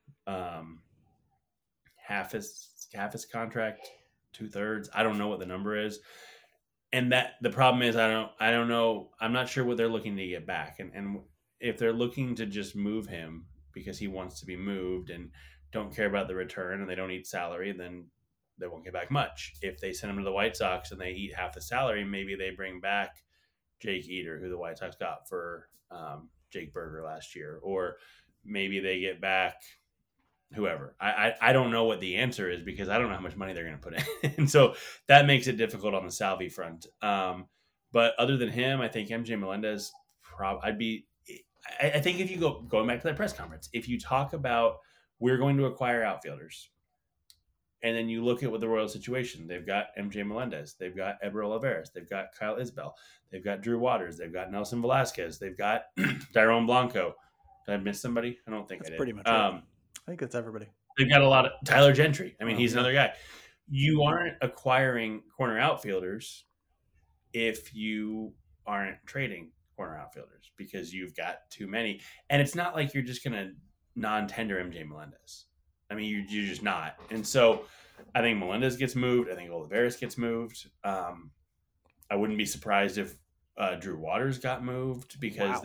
Half his contract, 2/3. I don't know what the number is. And that the problem is I don't know. I'm not sure what they're looking to get back. And if they're looking to just move him because he wants to be moved and don't care about the return and they don't eat salary, then they won't get back much. If they send him to the White Sox and they eat half the salary, maybe they bring back Jake Eater, who the White Sox got for Jake Berger last year, or maybe they get back whoever. I don't know what the answer is because I don't know how much money they're going to put in. And so that makes it difficult on the Salvi front. But other than him, I think MJ Melendez, I think if you going back to that press conference, if you talk about we're going to acquire outfielders, and then you look at what the Royal situation, they've got MJ Melendez, they've got Eber Olivares, they've got Kyle Isbell, they've got Drew Waters, they've got Nelson Velasquez, they've got Tyrone Blanco. Did I miss somebody? I don't think that's I did. Pretty much. I think that's everybody. They've got a lot of Tyler Gentry. I mean, he's another guy. You aren't acquiring corner outfielders if you aren't trading corner outfielders because you've got too many. And it's not like you're just going to non-tender MJ Melendez. I mean, you're just not. And so I think Melendez gets moved. I think Olivares gets moved. I wouldn't be surprised if Drew Waters got moved because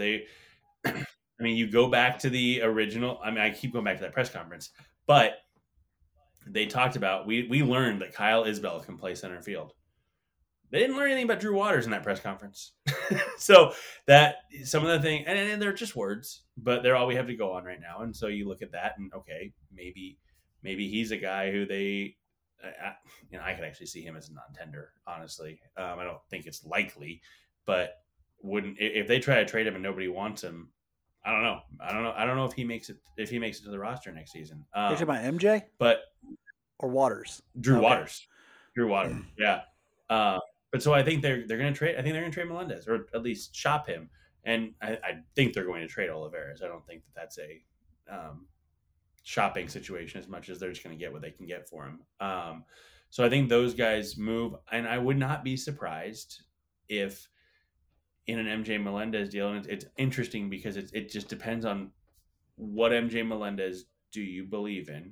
I mean, you go back to the original. I mean, I keep going back to that press conference, but they talked about, we learned that Kyle Isbell can play center field. They didn't learn anything about Drew Waters in that press conference. So that some of the things, and they're just words, but they're all we have to go on right now. And so you look at that and okay, maybe he's a guy who they, I could actually see him as a non-tender, honestly. I don't think it's likely, but if they try to trade him and nobody wants him, I don't know. I don't know if he makes it to the roster next season. You're talking about MJ, or Waters? Drew Waters. Yeah. But so I think they're going to trade. I think they're going to trade Melendez, or at least shop him. And I think they're going to trade Olivares. I don't think that's a shopping situation as much as they're just going to get what they can get for him. So I think those guys move, and I would not be surprised if in an MJ Melendez deal, and it's interesting because it just depends on what MJ Melendez do you believe in?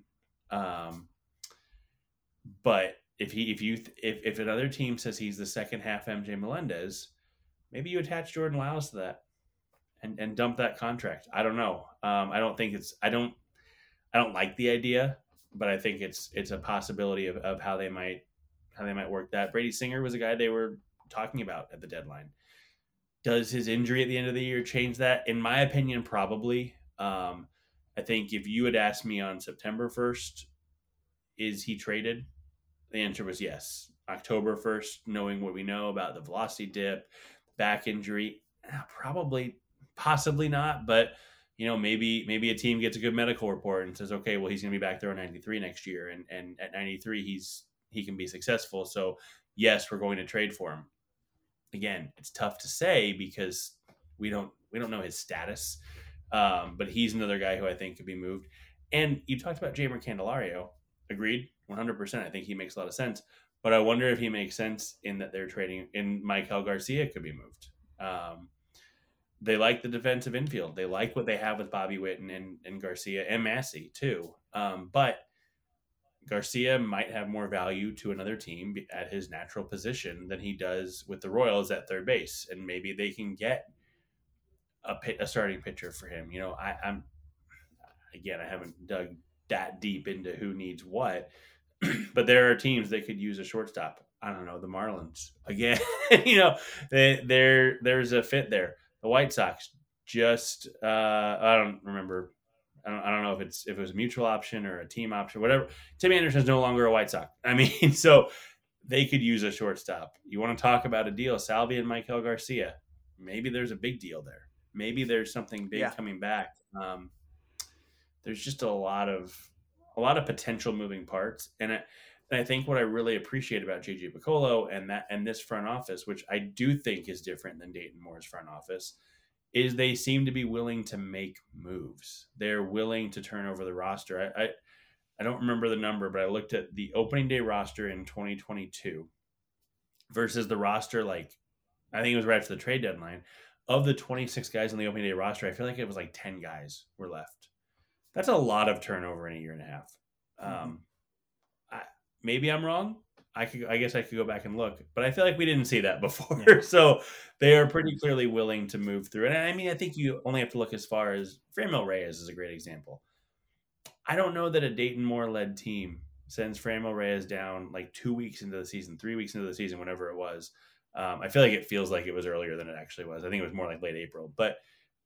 But if another team says he's the second half MJ Melendez, maybe you attach Jordan Lyles to that and dump that contract. I don't know. I don't think I don't like the idea, but I think it's a possibility of how they might work that. Brady Singer was a guy they were talking about at the deadline. Does his injury at the end of the year change that? In my opinion, probably. I think if you had asked me on September 1st, is he traded? The answer was yes. October 1st, knowing what we know about the velocity dip, back injury, probably, possibly not. But, maybe a team gets a good medical report and says, okay, well, he's going to be back there on 93 next year. And at 93, he can be successful. So, yes, we're going to trade for him. Again, it's tough to say because we don't know his status. But he's another guy who I think could be moved. And you talked about Jeimer Candelario. Agreed, 100%. I think he makes a lot of sense. But I wonder if he makes sense in that they're trading in Maikel Garcia could be moved. They like the defensive infield. They like what they have with Bobby Witt and Garcia and Massey too. But Garcia might have more value to another team at his natural position than he does with the Royals at third base. And maybe they can get a starting pitcher for him. I haven't dug that deep into who needs what, but there are teams that could use a shortstop. I don't know, the Marlins again. There's a fit there. The White Sox just I don't remember. I don't know if it was a mutual option or a team option, whatever. Tim Anderson's no longer a White Sox. I mean, so they could use a shortstop. You want to talk about a deal? Salvi and Maikel Garcia. Maybe there's a big deal there. Maybe there's something big coming back. There's just a lot of potential moving parts, and I think what I really appreciate about JJ Picollo and this front office, which I do think is different than Dayton Moore's front office, is they seem to be willing to make moves. They're willing to turn over the roster. I don't remember the number, but I looked at the opening day roster in 2022 versus the roster, I think it was right after the trade deadline. Of the 26 guys on the opening day roster, I feel like it was 10 guys were left. That's a lot of turnover in a year and a half. Maybe I'm wrong. I guess I could go back and look, but I feel like we didn't see that before. Yeah. So they are pretty clearly willing to move through. And I mean, I think you only have to look as far as Franmil Reyes is a great example. I don't know that a Dayton Moore-led team sends Franmil Reyes down 2 weeks into the season, 3 weeks into the season, whenever it was. I feel like it feels like it was earlier than it actually was. I think it was more like late April, but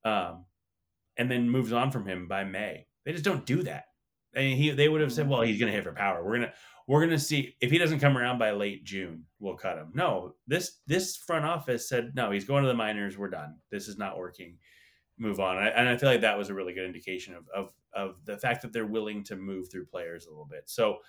and then moves on from him by May. They just don't do that. I mean, they would have said, well, he's going to hit for power. We're going to see if he doesn't come around by late June, we'll cut him. No, this front office said, no, he's going to the minors. We're done. This is not working. Move on. And I feel like that was a really good indication of the fact that they're willing to move through players a little bit. So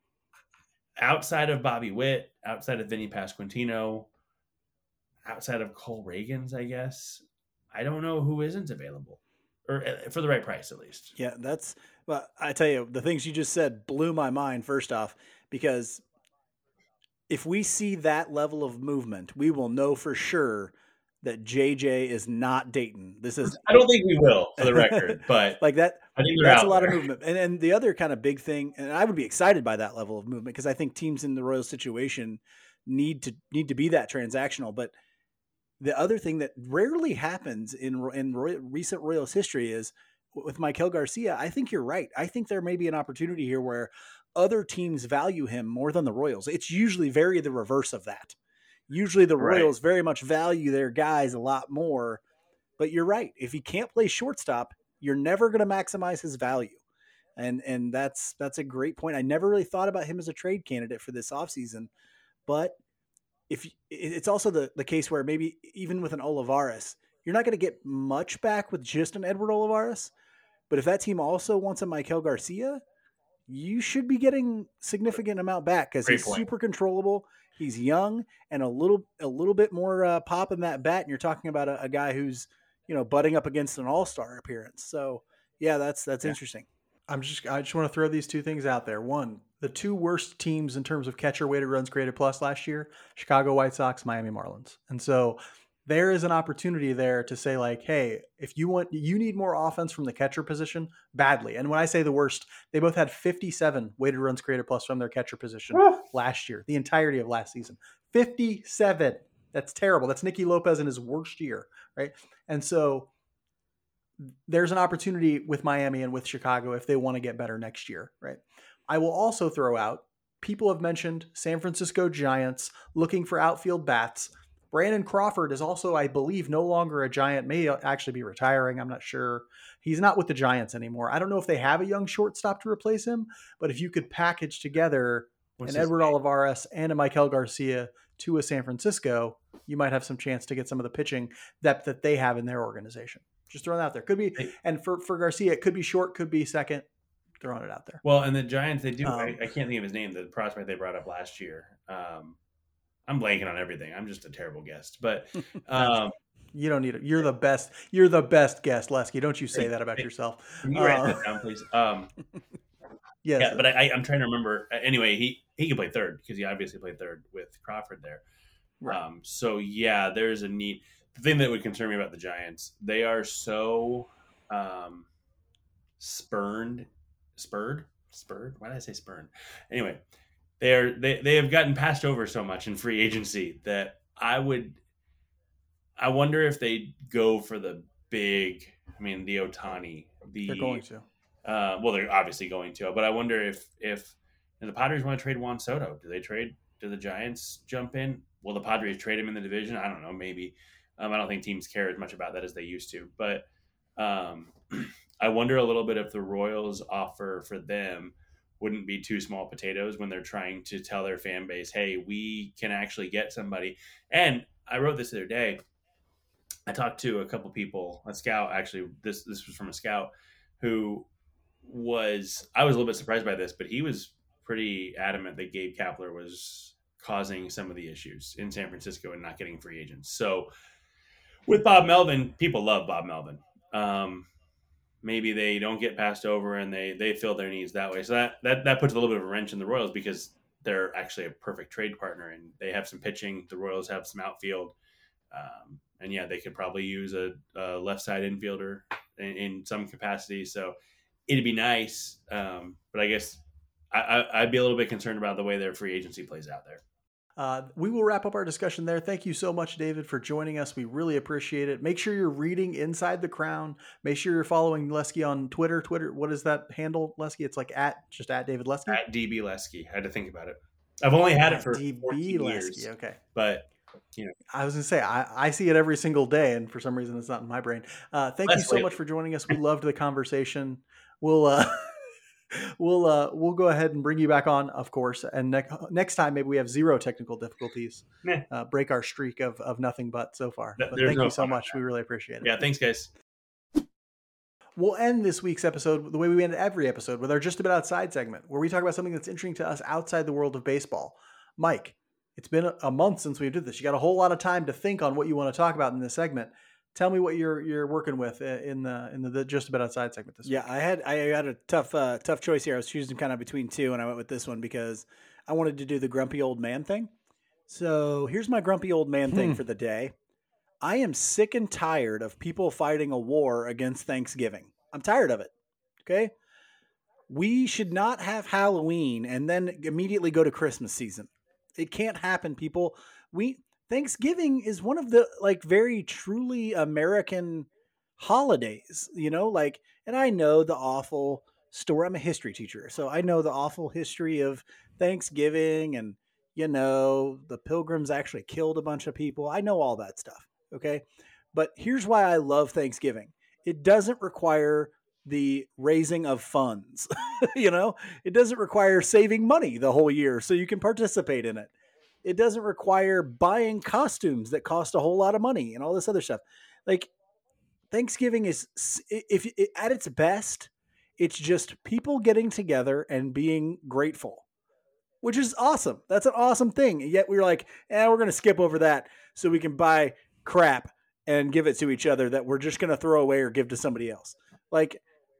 outside of Bobby Witt, outside of Vinny Pasquantino, outside of Cole Reagans, I guess, I don't know who isn't available. Or for the right price, at least. Yeah, well, I tell you, the things you just said blew my mind, first off, because if we see that level of movement, we will know for sure that JJ is not Dayton. I don't think we will, for the record, but that. I think that's a lot of movement. And the other kind of big thing, and I would be excited by that level of movement because I think teams in the Royals situation need to be that transactional. But the other thing that rarely happens in recent Royals history is with Maikel Garcia. I think you're right. I think there may be an opportunity here where other teams value him more than the Royals. It's usually the reverse of that. Usually the Royals very much value their guys a lot more. But you're right. If he can't play shortstop, you're never going to maximize his value. And that's a great point. I never really thought about him as a trade candidate for this offseason. But if it's also the case where maybe even with an Olivares, you're not going to get much back with just an Edward Olivares. But if that team also wants a Maikel Garcia, you should be getting significant amount back because he's super controllable. He's young and a little bit more pop in that bat. And you're talking about a guy who's, butting up against an all-star appearance. So yeah, that's interesting. I just want to throw these two things out there. One, the two worst teams in terms of catcher weighted runs created plus last year, Chicago White Sox, Miami Marlins. And so there is an opportunity there to say like, hey, if you need more offense from the catcher position badly. And when I say the worst, they both had 57 weighted runs created plus from their catcher position last year, the entirety of last season. 57. That's terrible. That's Nicky Lopez in his worst year, right? And so there's an opportunity with Miami and with Chicago if they want to get better next year, right? I will also throw out, people have mentioned San Francisco Giants looking for outfield bats. Brandon Crawford is also, I believe, no longer a Giant, may actually be retiring. I'm not sure. He's not with the Giants anymore. I don't know if they have a young shortstop to replace him, but if you could package together an Edward Olivares and a Michael Garcia to a San Francisco, you might have some chance to get some of the pitching depth that they have in their organization. Just throwing it out there. Could be, and for Garcia, it could be short, could be second. Throwing it out there. Well, and the Giants, they do. I can't think of his name. The prospect they brought up last year. I'm blanking on everything. I'm just a terrible guest. But you don't need it. You're the best. You're the best guest, Lesky. Don't you say that about yourself? Can you write that down, please? Yes. Yeah, but I'm trying to remember. Anyway, he can play third because he obviously played third with Crawford there. Right. So yeah, there's a need. The thing that would concern me about the Giants, they are so spurred. Why did I say spurned? Anyway, they have gotten passed over so much in free agency that I wonder if they go for the big. I mean, the Ohtani. They're going to. Well, they're obviously going to. But I wonder if the Padres want to trade Juan Soto. Do the Giants jump in? Will the Padres trade him in the division? I don't know. Maybe. I don't think teams care as much about that as they used to. But I wonder a little bit if the Royals' offer for them wouldn't be too small potatoes when they're trying to tell their fan base, hey, we can actually get somebody. And I wrote this the other day. I talked to a couple people, a scout, actually, this was from a scout who I was a little bit surprised by this, but he was pretty adamant that Gabe Kapler was causing some of the issues in San Francisco and not getting free agents. So with Bob Melvin, people love Bob Melvin. Maybe they don't get passed over and they fill their needs that way. So that puts a little bit of a wrench in the Royals because they're actually a perfect trade partner and they have some pitching. The Royals have some outfield. And yeah, they could probably use a left side infielder in some capacity. So it'd be nice. But I guess I'd be a little bit concerned about the way their free agency plays out there. We will wrap up our discussion there. Thank you so much, David, for joining us. We really appreciate it. Make sure you're reading Inside the Crown. Make sure you're following Lesky on Twitter. What is that handle, Lesky? It's like at David Lesky? At DB Lesky. I had to think about it. I've only had it for DB 14 Lesky. years. Okay. But, you know. I was going to say, I see it every single day, and for some reason it's not in my brain. Thank you so much for joining us. We loved the conversation. We'll go ahead and bring you back on, of course. And next time, maybe we have zero technical difficulties. Break our streak of nothing but so far. But thank you so much. We really appreciate it. Yeah, thanks, guys. We'll end this week's episode the way we end every episode, with our Just About Outside segment, where we talk about something that's interesting to us outside the world of baseball. Mike, it's been a month since we did this. You got a whole lot of time to think on what you want to talk about in this segment. Tell me what you're working with in the Just About Outside segment this week. Yeah, I had a tough choice here. I was choosing kind of between two, and I went with this one because I wanted to do the grumpy old man thing. So here's my grumpy old man thing for the day. I am sick and tired of people fighting a war against Thanksgiving. I'm tired of it. Okay? We should not have Halloween and then immediately go to Christmas season. It can't happen, people. Thanksgiving is one of the very truly American holidays, and I know the awful story. I'm a history teacher, so I know the awful history of Thanksgiving and, the Pilgrims actually killed a bunch of people. I know all that stuff. Okay. But here's why I love Thanksgiving. It doesn't require the raising of funds. It doesn't require saving money the whole year so you can participate in it. It doesn't require buying costumes that cost a whole lot of money and all this other stuff. Thanksgiving is, at its best, it's just people getting together and being grateful, which is awesome. That's an awesome thing. And yet we're like, we're going to skip over that so we can buy crap and give it to each other that we're just going to throw away or give to somebody else. I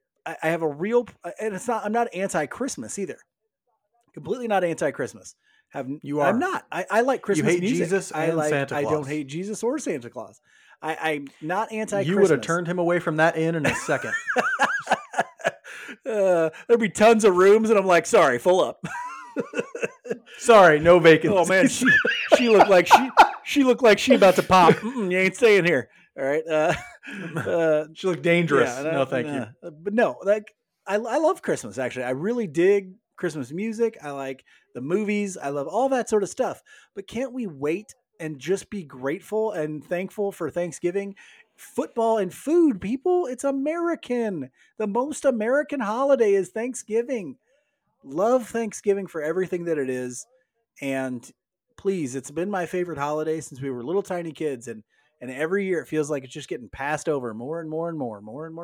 have a real, and I'm not anti-Christmas either. Completely not anti-Christmas. You are. I'm not. I like Christmas hate music. Jesus and Santa I Claus. don't hate Jesus or Santa Claus. I'm not anti-Christmas. You would have turned him away from that in a second. There'd be tons of rooms, and I'm like, sorry, full up. Sorry, no vacancies. Oh man, she looked like she about to pop. You ain't staying here. All right. She looked dangerous. Yeah, no, thank you. But no, like I love Christmas. Actually, I really dig Christmas music. I like the movies. I love all that sort of stuff. But can't we wait and just be grateful and thankful for Thanksgiving? Football and food, people. It's American. The most American holiday is Thanksgiving. Love Thanksgiving for everything that it is. And please, it's been my favorite holiday since we were little tiny kids. And every year it feels like it's just getting passed over more and more and more.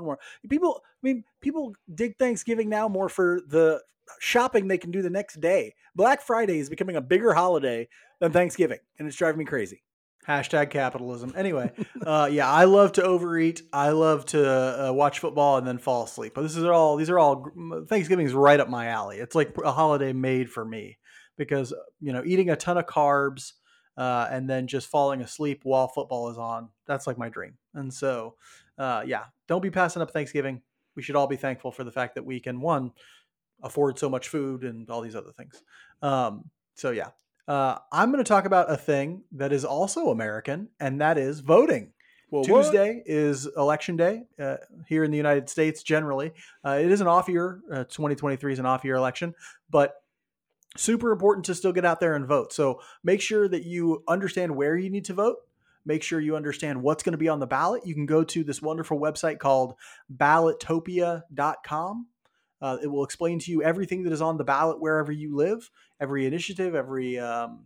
People dig Thanksgiving now more for the shopping they can do the next day. Black Friday is becoming a bigger holiday than Thanksgiving, and it's driving me crazy. Hashtag capitalism. Anyway, yeah, I love to overeat. I love to watch football and then fall asleep. But these are all Thanksgiving is right up my alley. It's like a holiday made for me because, eating a ton of carbs and then just falling asleep while football is on, that's like my dream. And so, yeah, don't be passing up Thanksgiving. We should all be thankful for the fact that we can, one, afford so much food and all these other things. So, yeah. I'm going to talk about a thing that is also American, and that is voting. Well, Tuesday is election day here in the United States generally. It is an off year. 2023 is an off year election, but super important to still get out there and vote. So make sure that you understand where you need to vote. Make sure you understand what's going to be on the ballot. You can go to this wonderful website called ballottopia.com. It will explain to you everything that is on the ballot wherever you live, every initiative, every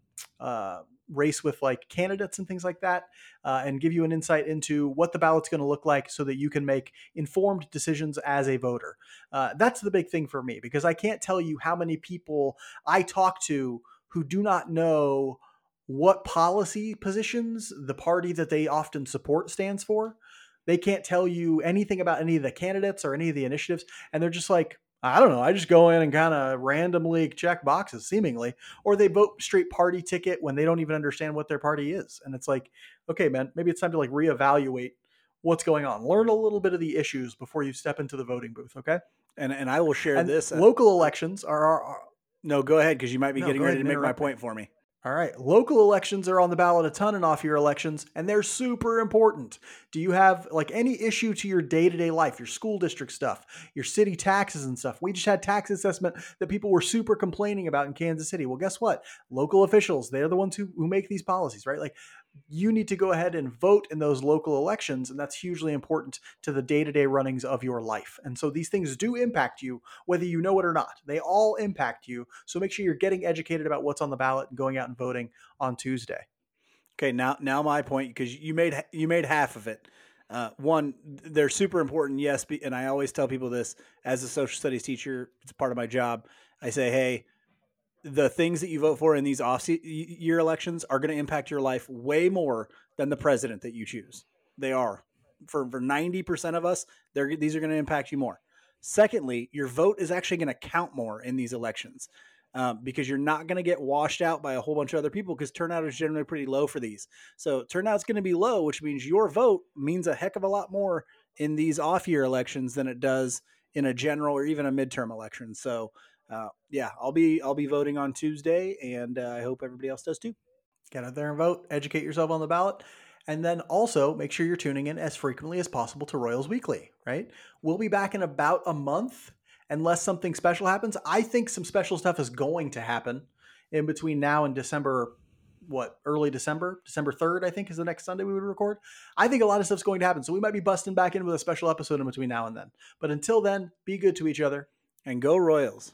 race with like candidates and things like that, and give you an insight into what the ballot's going to look like so that you can make informed decisions as a voter. That's the big thing for me because I can't tell you how many people I talk to who do not know what policy positions the party that they often support stands for. They can't tell you anything about any of the candidates or any of the initiatives. And they're just like, I don't know. I just go in and kind of randomly check boxes seemingly, or they vote straight party ticket when they don't even understand what their party is. And it's like, okay, man, maybe it's time to like reevaluate what's going on. Learn a little bit of the issues before you step into the voting booth. Okay. And I will share this. Local elections are no, go ahead. Cause you might be getting ready to make my point for me. All right. Local elections are on the ballot a ton in off-year elections, and they're super important. Do you have like any issue to your day-to-day life, your school district stuff, your city taxes and stuff? We just had tax assessment that people were super complaining about in Kansas City. Well, guess what? Local officials, they're the ones who make these policies, right? Like you need to go ahead and vote in those local elections, and that's hugely important to the day-to-day runnings of your life. And so these things do impact you, whether you know it or not. They all impact you. So make sure you're getting educated about what's on the ballot and going out and voting on Tuesday. Okay, now my point, because you made half of it. One, they're super important, yes, and I always tell people this as a social studies teacher. It's part of my job. I say, hey, the things that you vote for in these off-year elections are going to impact your life way more than the president that you choose. They are. For 90% of us, these are going to impact you more. Secondly, your vote is actually going to count more in these elections because you're not going to get washed out by a whole bunch of other people because turnout is generally pretty low for these. So turnout's going to be low, which means your vote means a heck of a lot more in these off-year elections than it does in a general or even a midterm election. So yeah, I'll be voting on Tuesday, and I hope everybody else does too. Get out there and vote, educate yourself on the ballot, and then also make sure you're tuning in as frequently as possible to Royals Weekly, right? We'll be back in about a month unless something special happens. I think some special stuff is going to happen in between now and December, early December? December 3rd, I think, is the next Sunday we would record. I think a lot of stuff's going to happen, so we might be busting back in with a special episode in between now and then. But until then, be good to each other. And go Royals.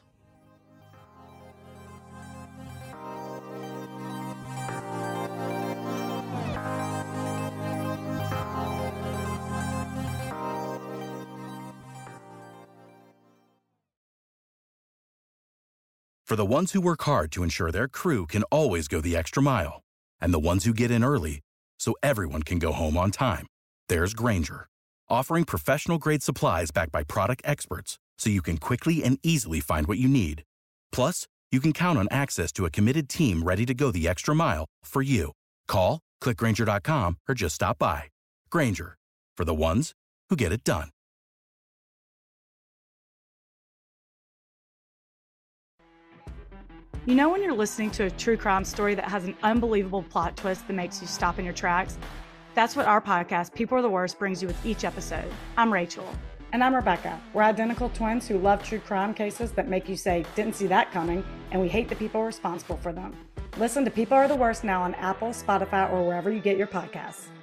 For the ones who work hard to ensure their crew can always go the extra mile, and the ones who get in early so everyone can go home on time, there's Grainger, offering professional-grade supplies backed by product experts so you can quickly and easily find what you need. Plus, you can count on access to a committed team ready to go the extra mile for you. Call, click Grainger.com, or just stop by. Grainger, for the ones who get it done. You know when you're listening to a true crime story that has an unbelievable plot twist that makes you stop in your tracks? That's what our podcast, People Are the Worst, brings you with each episode. I'm Rachel. And I'm Rebecca. We're identical twins who love true crime cases that make you say, didn't see that coming, and we hate the people responsible for them. Listen to People Are the Worst now on Apple, Spotify, or wherever you get your podcasts.